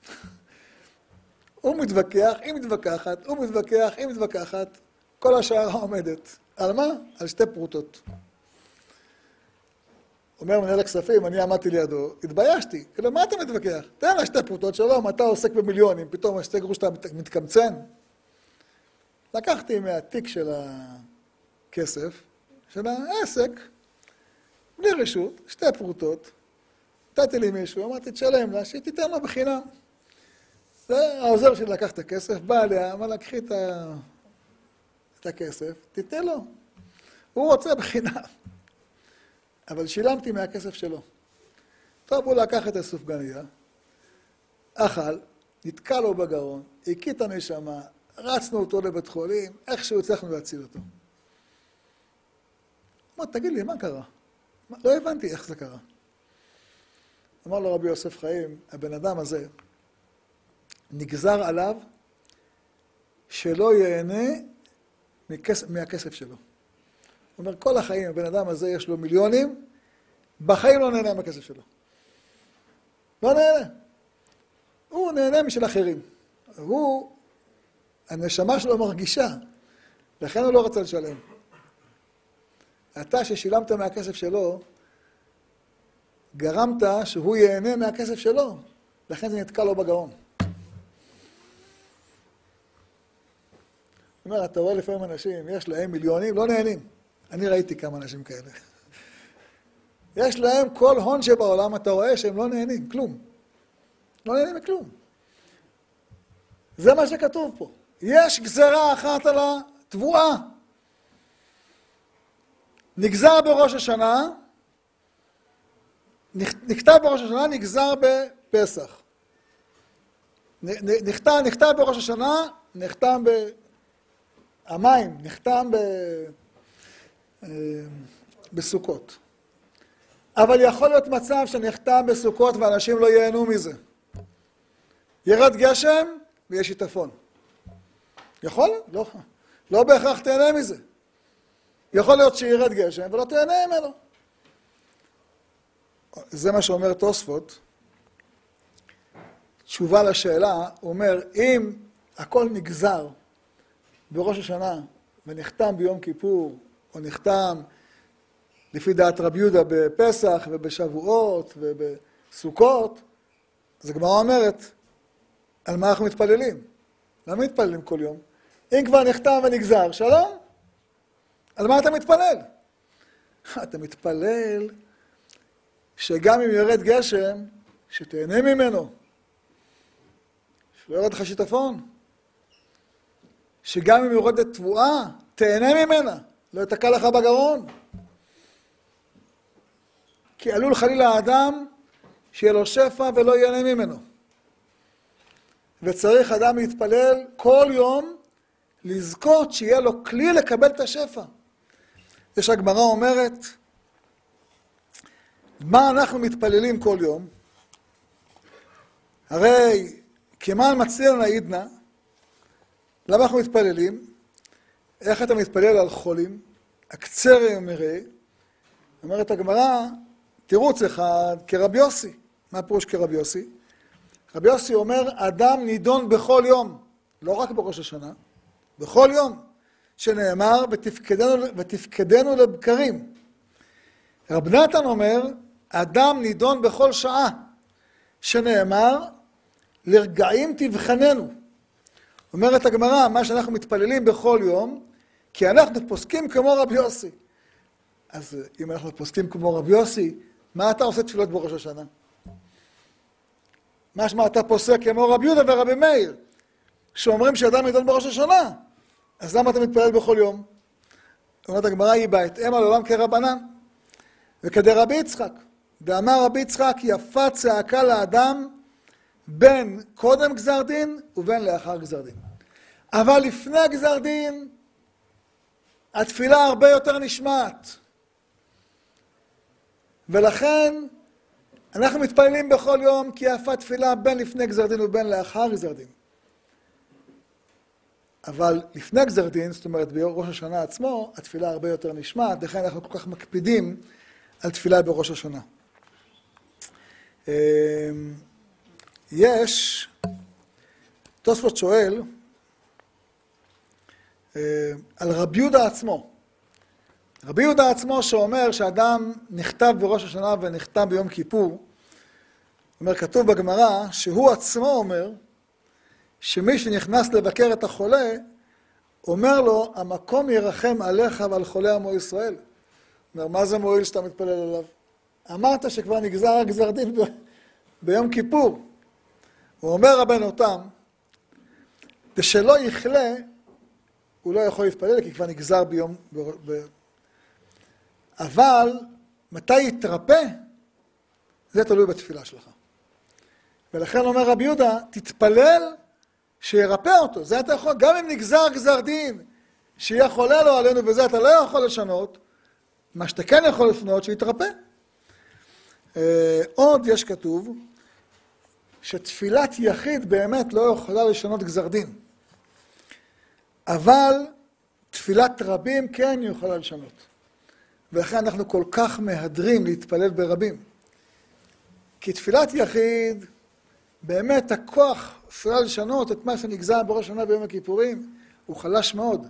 הוא מתווכח, היא מתווכחת, הוא מתווכח, היא מתווכחת. כל השיירה עומדת. על מה? על שתי פרוטות. אומר מנהל הכספים, אני עמדתי לידו, התביישתי. כאילו, מה אתה מתווכח? תן לה שתי פרוטות שלום, אתה עוסק במיליונים, פתאום שתי גרוש שאתה מתקמצן. לקחתי מהתיק של הכסף, של העסק, בלי רשות, שתי פרוטות, נתתי לי מישהו, אמרתי, תשלם לה, שהיא תיתן לה בחינם. העוזר שלי לקח את הכסף, בא אליה, אמר לה, קחי את, ה... את הכסף, תיתן לו. הוא רוצה בחינם. אבל שילמתי מהכסף שלו. טוב, הוא לקח את הסופגניה, אכל, נתקע לו בגרון, הקיא את הנשמה, רצנו אותו לבית חולים, איכשהו הצלחנו להציל אותו. אמר, תגיד לי, מה קרה? לא הבנתי איך זה קרה. אמר לו רבי יוסף חיים, הבן אדם הזה, נגזר עליו שלא ייהנה מכסף, מהכסף שלו. הוא אומר, כל החיים, הבן אדם הזה יש לו מיליונים, בחיים לא נהנה מהכסף שלו. לא נהנה. הוא נהנה משל אחרים. הוא, הנשמה שלו מרגישה, לכן הוא לא רצה לשלם. אתה ששילמת מהכסף שלו, גרמת שהוא ייהנה מהכסף שלו, לכן זה נתקע לו בגאון. זאת אומרת, אתה רואה לפעמים אנשים, יש להם מיליונים, לא נהנים. אני ראיתי כמה אנשים כאלה. יש להם כל הון שבעולם, אתה רואה שהם לא נהנים, כלום. לא נהנים מכלום. זה מה שכתוב פה. יש גזרה אחת על התבואה. נגזר בראש השנה, נכתב בראש השנה, נגזר בפסח. נכתב, נכתב בראש השנה, נחתם ב... המים, נחתם ב... בסוכות. אבל יכול להיות מצב שנחתם בסוכות ואנשים לא ייהנו מזה. ירד גשם ויש שיטפון. יכול? לא, לא בהכרח תהנה מזה. יכול להיות שירד גשם ולא תהנה ממנו. זה מה שאומר תוספות. תשובה לשאלה, הוא אומר, אם הכל נגזר בראש השנה ונחתם ביום כיפור או נחתם לפי דעת רבי יהודה בפסח ובשבועות ובסוכות, אז הגמרא אומרת, על מה אנחנו מתפללים? למה מתפללים כל יום? אם כבר נחתם ונגזר, שלום, על מה אתה מתפלל? אתה מתפלל שגם אם ירד גשם, שתהנה ממנו, שלא ירד לך שיטפון, שגם אם יורדת תבואה, תהנה ממנה, לא יתקע לך בגרון. כי עלול חלילה האדם שיהיה לו שפע ולא ייהנה ממנו. וצריך אדם להתפלל כל יום, לזכות שיהיה לו כלי לקבל את השפע. יש הגמרא אומרת, מה אנחנו מתפללים כל יום? הרי כמען מצילן העידנא, למה אנחנו מתפללים? איך אתה מתפלל על חולים? הקצרי ומראה. אומרת הגמרא, תירוץ אחד כרבי יוסי. מה פירוש כרבי יוסי? רבי יוסי אומר, אדם נידון בכל יום, לא רק בראש השנה, בכל יום, שנאמר, ותפקדנו, ותפקדנו לבקרים. רב נתן אומר, אדם נידון בכל שעה, שנאמר, לרגעים תבחננו. אומרת הגמרא, מה שאנחנו מתפללים בכל יום, כי אנחנו פוסקים כמו רבי יוסי. אז אם אנחנו פוסקים כמו רבי יוסי, מה אתה עושה תפילות בראש השנה? משמע אתה פוסק כמו רבי יהודה ורבי מאיר, שאומרים שאדם נידון בראש השנה, אז למה אתה מתפלל בכל יום? אומרת הגמרא היא בהתאם על עולם כרבנן, וכדרבי יצחק, ואמר רבי יצחק, יפה צעקה לאדם, בין קודם גזר דין ובין לאחר גזר דין. אבל לפני גזר דין, התפילה הרבה יותר נשמעת. ולכן, אנחנו מתפללים בכל יום, כי יפה תפילה בין לפני גזר דין ובין לאחר גזר דין. אבל לפני גזר דין, זאת אומרת בראש השנה עצמו, התפילה הרבה יותר נשמעת, לכן אנחנו כל כך מקפידים על תפילה בראש השנה. יש, תוספות שואל, על רבי יהודה עצמו. רבי יהודה עצמו שאומר שאדם נכתב בראש השנה ונכתב ביום כיפור, אומר, כתוב בגמרא שהוא עצמו אומר שמי שנכנס לבקר את החולה, אומר לו, המקום ירחם עליך ועל חולה עמו ישראל. אומר, מה זה מועיל שאתה מתפלל עליו? אמרת שכבר נגזר גזר דין ב... ביום כיפור. הוא אומר רבנו תם, ושלא יכלה, הוא לא יכול להתפלל, כי כבר נגזר ביום... ב... ב... אבל מתי יתרפא, זה תלוי בתפילה שלך. ולכן אומר רבי יהודה, תתפלל שירפא אותו. זה אתה יכול, גם אם נגזר גזר דין, שיהיה חולה לו עלינו וזה אתה לא יכול לשנות, מה שאתה כן יכול לפנות, שיתרפא. עוד יש כתוב, שתפילת יחיד באמת לא יכולה לשנות גזר דין. אבל תפילת רבים כן יכולה לשנות. ולכן אנחנו כל כך מהדרים להתפלל ברבים. כי תפילת יחיד, באמת הכוח יכולה לשנות את מה שנגזר בראש השנה ביום הכיפורים, הוא חלש מאוד.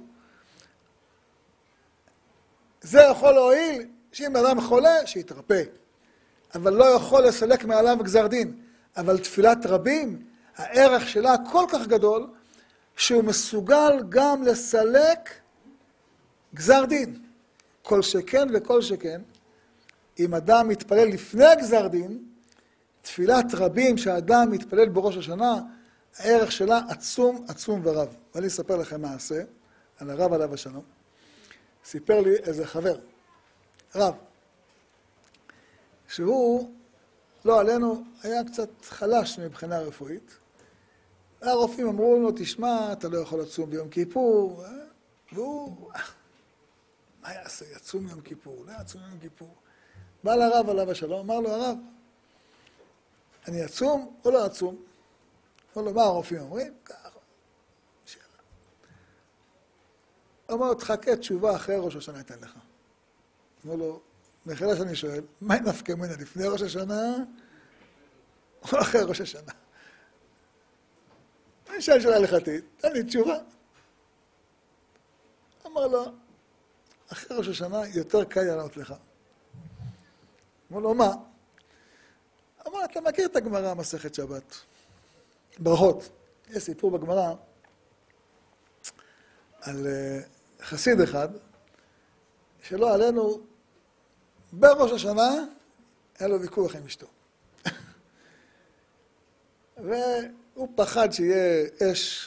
זה יכול להועיל שאם אדם חולה, שיתרפא. אבל לא יכול לסלק מעליו גזר דין. אבל תפילת רבים, הערך שלה כל כך גדול, שהוא מסוגל גם לסלק גזר דין. כל שכן וכל שכן, אם אדם מתפלל לפני גזר דין, תפילת רבים שהאדם מתפלל בראש השנה, הערך שלה עצום, עצום ורב. ואני אספר לכם מעשה, על הרב עליו השלום. סיפר לי איזה חבר, רב, שהוא, לא עלינו, היה קצת חלש מבחינה רפואית. הרופאים אמרו לו, תשמע, אתה לא יכול לצום ביום כיפור, והוא, מה יעשה? יצום יום כיפור, לא יצום יום כיפור. בא לרב עליו השלום, אמר לו, הרב, אני אצום או לא אצום? אמר לו, מה הרופאים אומרים? ככה, שאלה. אמר לו, תחכה תשובה אחרי ראש השנה אתן לך. אמר לו, מחילה שאני שואל, מה נפקא מינה לפני ראש השנה או אחרי ראש השנה? אני שואל שאלה הלכתית, תן לי תשובה. אמר לו, אחרי ראש השנה יותר קל לענות לך. אמרו לו, מה? אמר, אתה מכיר את הגמרא מסכת שבת. ברכות. יש סיפור בגמרא על חסיד אחד, שלא עלינו, בראש השנה היה לו ויכוח עם אשתו. והוא פחד שיהיה אש,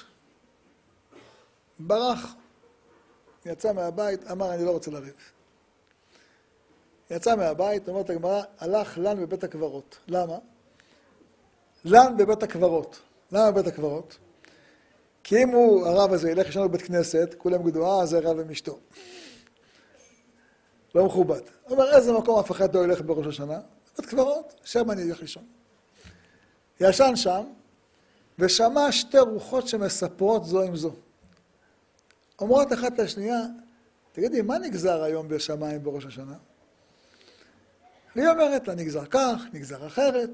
ברח, יצא מהבית, אמר, אני לא רוצה לריב. יצא מהבית, אומרת הגמרא, הלך לן בבית הקברות. למה? לן בבית הקברות. למה בבית הקברות? כי אם הוא, הרב הזה, ילך ישנו בבית כנסת, כולם יגידו, אה, זה רב עם אשתו. לא מכובד. הוא אומר, איזה מקום אף אחד לא ילך בראש השנה? בבית קברות, שם אני אלך לישון. ישן שם, ושמע שתי רוחות שמספרות זו עם זו. אומרות אחת את השנייה, תגידי, מה נגזר היום בשמיים בראש השנה? והיא אומרת לה, נגזר כך, נגזר אחרת.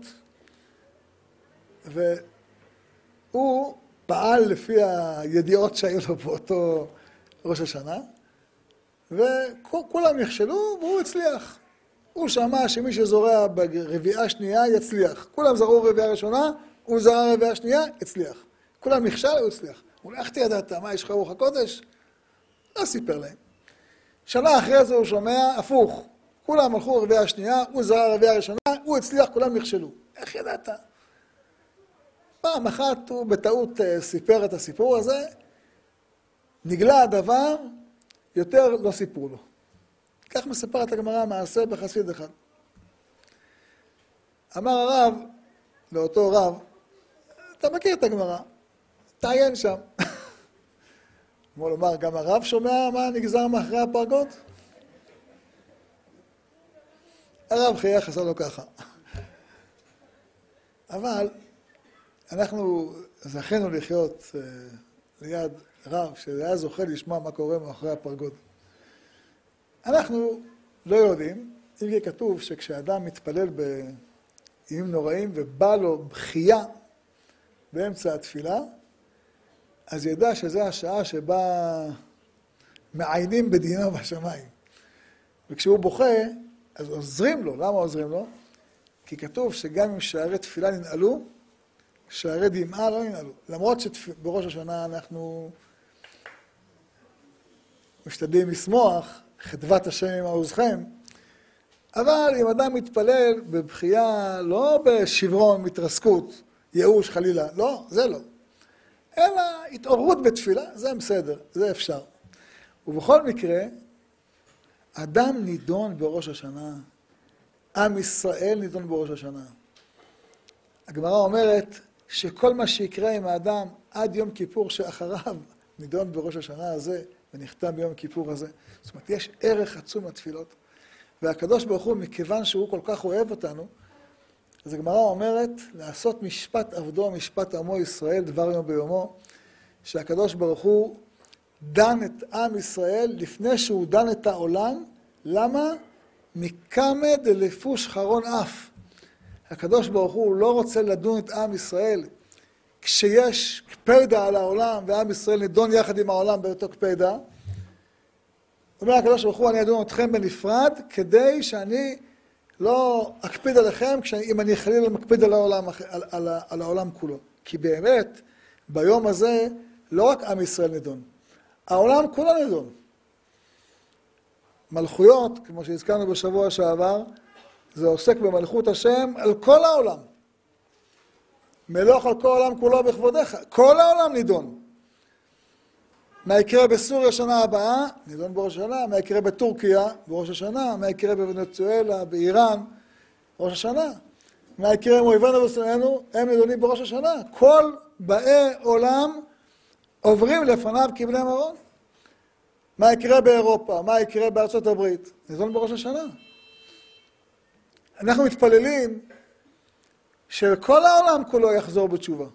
והוא פעל לפי הידיעות שהיו לו באותו ראש השנה, וכולם נכשלו והוא הצליח. הוא שמע שמי שזורע ברביעה שנייה יצליח. כולם זרעו רביעה ראשונה, הוא זרע רביעה שנייה, יצליח. כולם נכשל, הוא הצליח. הוא לא, איך תידעת, מה, יש לך רוח הקודש? לא סיפר להם. שנה אחרי זה הוא שומע, הפוך. כולם הלכו רביעה שנייה, הוא זרע רביעה ראשונה, הוא הצליח, כולם נכשלו. איך ידעת? פעם אחת הוא בטעות סיפר את הסיפור הזה, נגלה הדבר, יותר לא סיפרו לו. כך מספרת הגמרא מעשה בחסיד אחד. אמר הרב, לאותו רב, אתה מכיר את הגמרא, תעיין שם. כמו לומר, גם הרב שומע מה נגזר מאחרי הפרגות? הרב חייך עשה לו ככה. אבל אנחנו זכינו לחיות uh, ליד רב, שהיה זוכה לשמוע מה קורה מאחורי הפרגוד. אנחנו לא יודעים, אם יהיה כתוב שכשאדם מתפלל באימים נוראים ובא לו בחייה באמצע התפילה, אז ידע שזו השעה שבה מעיינים בדינו בשמיים. וכשהוא בוכה, אז עוזרים לו. למה עוזרים לו? כי כתוב שגם אם שערי תפילה ננעלו, שערי דמעה לא ננעלו. למרות שבראש השנה אנחנו משתדלים לשמוח, חדבת השם עם עוזכם, אבל אם אדם מתפלל בבחייה, לא בשברון, מתרסקות, ייאוש חלילה, לא, זה לא. אלא התעוררות בתפילה, זה בסדר, זה אפשר. ובכל מקרה, אדם נידון בראש השנה, עם ישראל נידון בראש השנה. הגמרא אומרת שכל מה שיקרה עם האדם עד יום כיפור שאחריו נידון בראש השנה הזה ונחתם ביום כיפור הזה. זאת אומרת, יש ערך עצום לתפילות. והקדוש ברוך הוא, מכיוון שהוא כל כך אוהב אותנו, אז הגמרא אומרת לעשות משפט עבדו, משפט עמו ישראל, דבר יום ביומו, שהקדוש ברוך הוא דן את עם ישראל לפני שהוא דן את העולם. למה? מקמא דלפוש חרון אף. הקדוש ברוך הוא לא רוצה לדון את עם ישראל כשיש קפדה על העולם ועם ישראל נידון יחד עם העולם באותו קפדה. אומר הקדוש ברוך הוא, אני אדון אתכם בנפרד כדי שאני לא אקפיד עליכם אם אני חלילה מקפיד על העולם, על, על, על העולם כולו. כי באמת ביום הזה לא רק עם ישראל נידון, העולם כולו נידון. מלכויות, כמו שהזכרנו בשבוע שעבר, זה עוסק במלכות השם על כל העולם. מלוך על כל העולם כולו בכבודך. כל העולם נידון. מה יקרה בסוריה שנה הבאה? נידון בראש השנה. מה יקרה בטורקיה? בראש השנה. מה יקרה בוונצואלה, באיראן? בראש השנה. מה יקרה עם אויבינו ושונאינו? הם נידונים בראש השנה. כל באי עולם עוברים לפניו כבני מרון. מה יקרה באירופה? מה יקרה בארצות הברית? נידון בראש השנה. אנחנו מתפללים שכל העולם כולו יחזור בתשובה.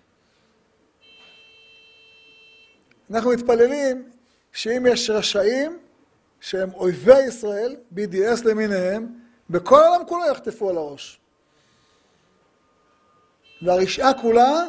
אנחנו מתפללים שאם יש רשעים שהם אויבי ישראל, בי די אס למיניהם, בכל העולם כולו יחטפו על הראש. והרשעה כולה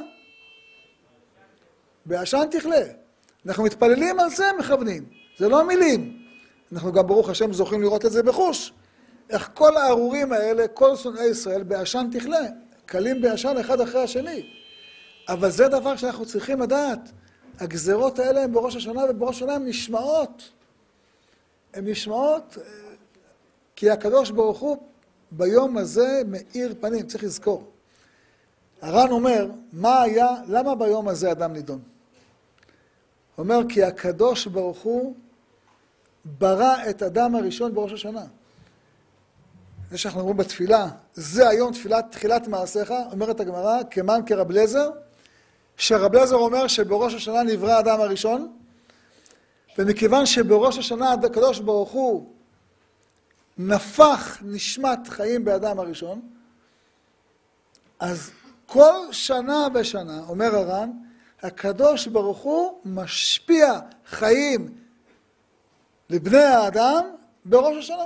בעשן תכלה. אנחנו מתפללים על זה, מכוונים. זה לא מילים. אנחנו גם ברוך השם זוכים לראות את זה בחוש. איך כל הארורים האלה, כל שונאי ישראל, בעשן תכלה, קלים בעשן אחד אחרי השני. אבל זה דבר שאנחנו צריכים לדעת. הגזרות האלה הן בראש השנה, ובראש השנה הן נשמעות. הן נשמעות כי הקדוש ברוך הוא ביום הזה מאיר פנים, צריך לזכור. הר"ן אומר, מה היה, למה ביום הזה אדם נידון? הוא אומר, כי הקדוש ברוך הוא ברא את אדם הראשון בראש השנה. זה שאנחנו אומרים בתפילה, זה היום תפילת, תחילת מעשיך, אומרת הגמרא, כמן כרב אליעזר, שרב אליעזר אומר שבראש השנה נברא האדם הראשון, ומכיוון שבראש השנה הקדוש ברוך הוא נפח נשמת חיים באדם הראשון, אז כל שנה ושנה, אומר הר"ן, הקדוש ברוך הוא משפיע חיים לבני האדם בראש השנה.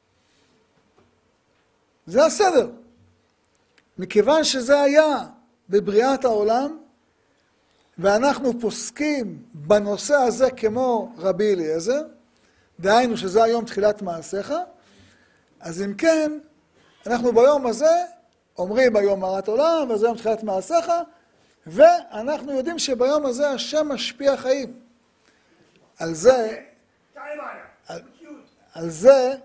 זה הסדר. מכיוון שזה היה בבריאת העולם, ואנחנו פוסקים בנושא הזה כמו רבי אליעזר, דהיינו שזה היום תחילת מעשיך, אז אם כן, אנחנו ביום הזה אומרים היום הרת עולם, וזה יום תחילת מעשיך, ואנחנו יודעים שביום הזה השם משפיע חיים. על זה, על, על זה,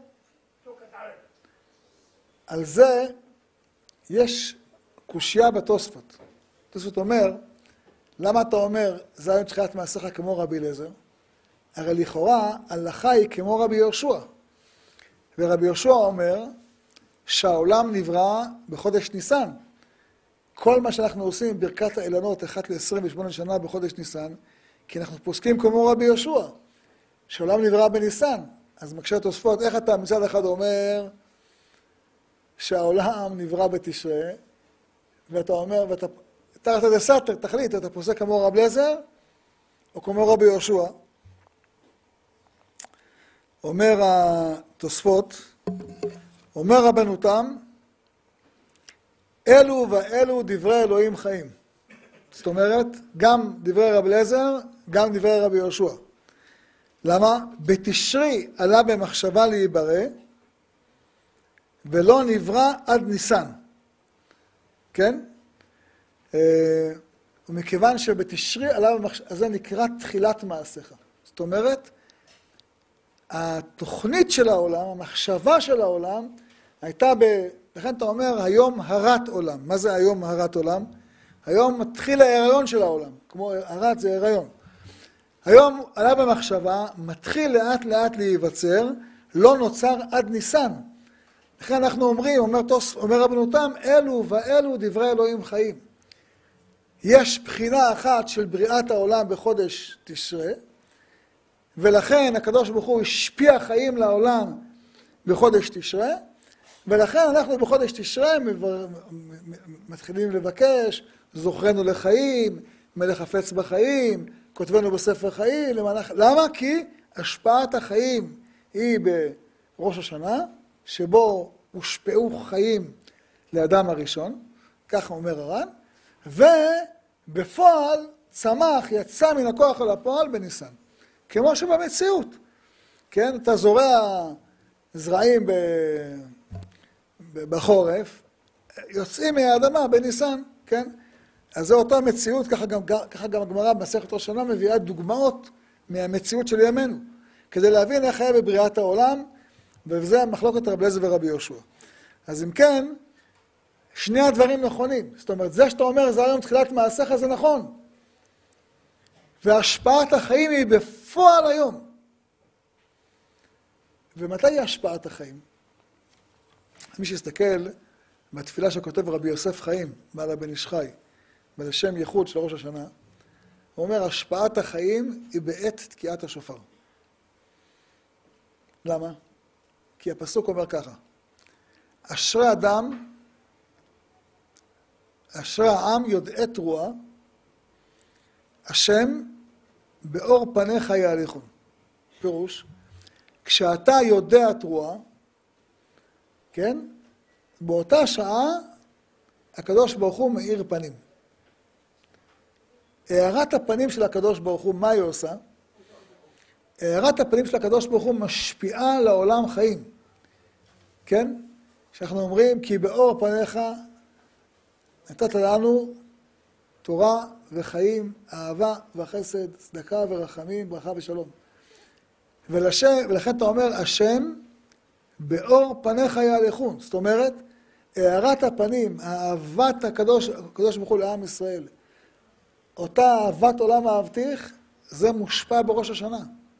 על זה יש קושיה בתוספות. תוספות אומר, למה אתה אומר, זה היום תחילת מעשיך כמו רבי אליעזר? הרי לכאורה, הלכה היא כמו רבי יהושע. ורבי יהושע אומר שהעולם נברא בחודש ניסן. כל מה שאנחנו עושים ברכת האילנות אחת ל-עשרים ושמונה שנה בחודש ניסן, כי אנחנו פוסקים כמו רבי יהושע, שהעולם נברא בניסן. אז מקשה התוספות, איך אתה מצד אחד אומר שהעולם נברא בתשרי, ואתה אומר, ואתה תחת את הסתר, תחליט, אתה פוסק כמו רב אליעזר, או כמו רבי יהושע. אומר התוספות, אומר רבנו תם, אלו ואלו דברי אלוהים חיים. זאת אומרת, גם דברי רב אליעזר, גם דברי רבי יהושע. למה? בתשרי עלה במחשבה להיברא, ולא נברא עד ניסן. כן? ומכיוון שבתשרי עלה במחשבה, אז זה נקרא תחילת מעשיך. זאת אומרת, התוכנית של העולם, המחשבה של העולם, הייתה ב... לכן אתה אומר, היום הרת עולם. מה זה היום הרת עולם? היום מתחיל ההיריון של העולם. כמו הרת זה הריון. היום עלה במחשבה, מתחיל לאט לאט להיווצר, לא נוצר עד ניסן. לכן אנחנו אומרים, אומר, אומר רבנו תם, אלו ואלו דברי אלוהים חיים. יש בחינה אחת של בריאת העולם בחודש תשרי, ולכן הקדוש ברוך הוא השפיע חיים לעולם בחודש תשרי, ולכן אנחנו בחודש תשרי מתחילים לבקש, זוכרנו לחיים, מלך חפץ בחיים, כותבנו בספר חיים, למהלך... למה? כי השפעת החיים היא בראש השנה, שבו הושפעו חיים לאדם הראשון, ככה אומר הר"ן, ובפועל צמח, יצא מן הכוח אל הפועל בניסן. כמו שבמציאות, כן? אתה זורע זרעים ב... בחורף, יוצאים מהאדמה בניסן, כן? אז זו אותה מציאות, ככה גם, ככה גם הגמרא במסכת ראש השנה מביאה דוגמאות מהמציאות של ימינו, כדי להבין איך היה בבריאת העולם, וזה מחלוקת רבי אליעזר ורבי יהושע. אז אם כן, שני הדברים נכונים. זאת אומרת, זה שאתה אומר, זה היום תחילת מעשיך, זה נכון. והשפעת החיים היא בפועל היום. ומתי היא השפעת החיים? מי שיסתכל בתפילה שכותב רבי יוסף חיים, בעל הבן איש חי, בלשם ייחוד של ראש השנה, הוא אומר, השפעת החיים היא בעת תקיעת השופר. למה? כי הפסוק אומר ככה, אשרי אדם, אשרי העם יודעי תרועה, השם באור פניך יהליכון. פירוש, כשאתה יודע תרועה, כן? באותה שעה הקדוש ברוך הוא מאיר פנים. הארת הפנים של הקדוש ברוך הוא, מה היא עושה? הארת הפנים של הקדוש ברוך הוא משפיעה לעולם חיים. כן? שאנחנו אומרים, כי באור פניך נתת לנו תורה וחיים, אהבה וחסד, צדקה ורחמים, ברכה ושלום. ולשם, ולכן אתה אומר, השם באור פניך יהלכון. זאת אומרת, הארת הפנים, אהבת הקדוש, הקדוש ברוך הוא לעם ישראל, אותה אהבת עולם אהבתיך, זה מושפע בראש השנה.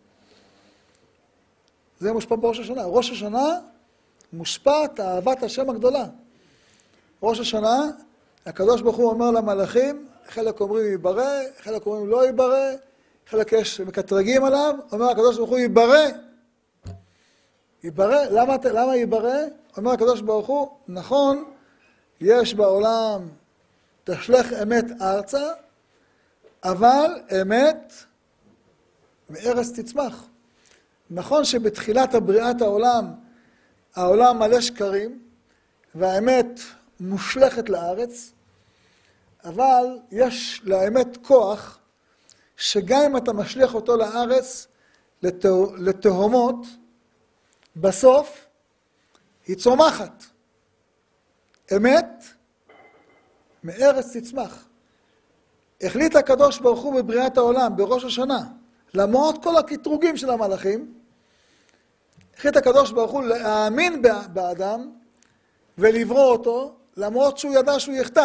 זה מושפע בראש השנה. ראש השנה מושפעת אהבת השם הגדולה. ראש השנה, הקדוש ברוך הוא אומר למלאכים, חלק אומרים ייברא, חלק אומרים לא ייברא, חלק יש מקטרגים עליו, אומר הקדוש ברוך הוא ייברא. ייברא, למה, למה ייברא? אומר הקדוש ברוך הוא, נכון, יש בעולם תשלח אמת ארצה, אבל אמת מארץ תצמח. נכון שבתחילת הבריאת העולם, העולם מלא שקרים, והאמת מושלכת לארץ, אבל יש לאמת כוח, שגם אם אתה משליך אותו לארץ, לתהו, לתהומות, בסוף היא צומחת. אמת מארץ תצמח. החליט הקדוש ברוך הוא בבריאת העולם, בראש השנה, למרות כל הקטרוגים של המלאכים, החליט הקדוש ברוך הוא להאמין באדם ולברוא אותו, למרות שהוא ידע שהוא יחטא.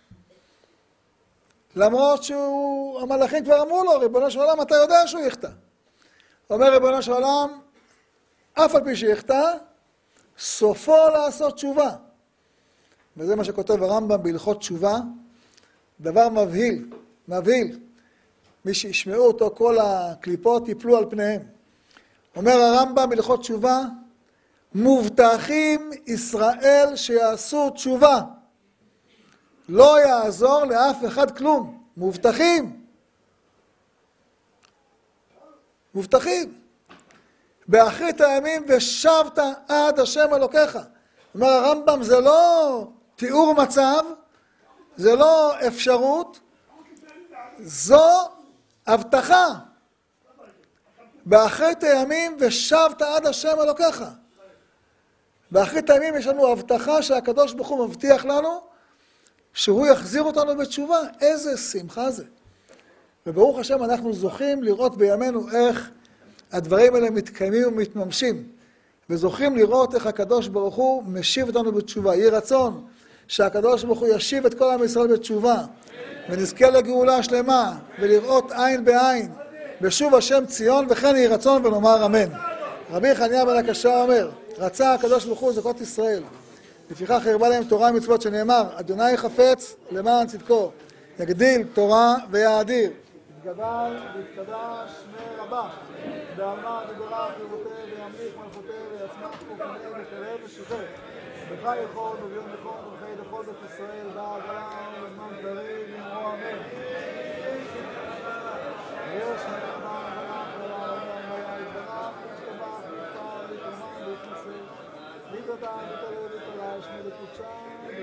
למרות שהמלאכים כבר אמרו לו, ריבונו של עולם, אתה יודע שהוא יחטא. אומר ריבונו של עולם, אף על פי שיחטא, סופו לעשות תשובה. וזה מה שכותב הרמב"ם בהלכות תשובה, דבר מבהיל, מבהיל. מי שישמעו אותו, כל הקליפות ייפלו על פניהם. אומר הרמב"ם בהלכות תשובה, מובטחים ישראל שיעשו תשובה. לא יעזור לאף אחד כלום. מובטחים. מובטחים. באחרית הימים ושבת עד השם אלוקיך. אומר הרמב"ם, זה לא תיאור מצב, זה לא אפשרות, זו הבטחה. באחרית הימים ושבת עד השם אלוקיך. באחרית הימים יש לנו הבטחה שהקדוש ברוך הוא מבטיח לנו שהוא יחזיר אותנו בתשובה. איזה שמחה זה. וברוך השם אנחנו זוכים לראות בימינו איך הדברים האלה מתקיימים ומתממשים. וזוכים לראות איך הקדוש ברוך הוא משיב אותנו בתשובה. יהי רצון שהקדוש ברוך הוא ישיב את כל עם ישראל בתשובה. ונזכה לגאולה שלמה ולראות עין בעין בשוב השם ציון, וכן יהי רצון ונאמר אמן. רבי חניה בן הקשה אומר, רצה הקדוש ברוך הוא זכות ישראל, לפיכך הרבה להם תורה ומצוות, שנאמר, אדוני חפץ למען צדקו, יגדיל תורה ויאדיר. יתגדל ויתקדש שמי רבה, בעלמא וברך ירבותה וימליך מלכותה ויצמח וקנה וקרב ושיחך. בך יכול וביום יכול ובחיי לכל בית ישראל, דעת עולם ובזמן דברים ואמרו אמן. ויש מרבה וברך ולעולם והיה יתברך, ישתבח ויתפעל ויתרומן ויתנשא. להתרתה ותראה ותראה שמי לקודשה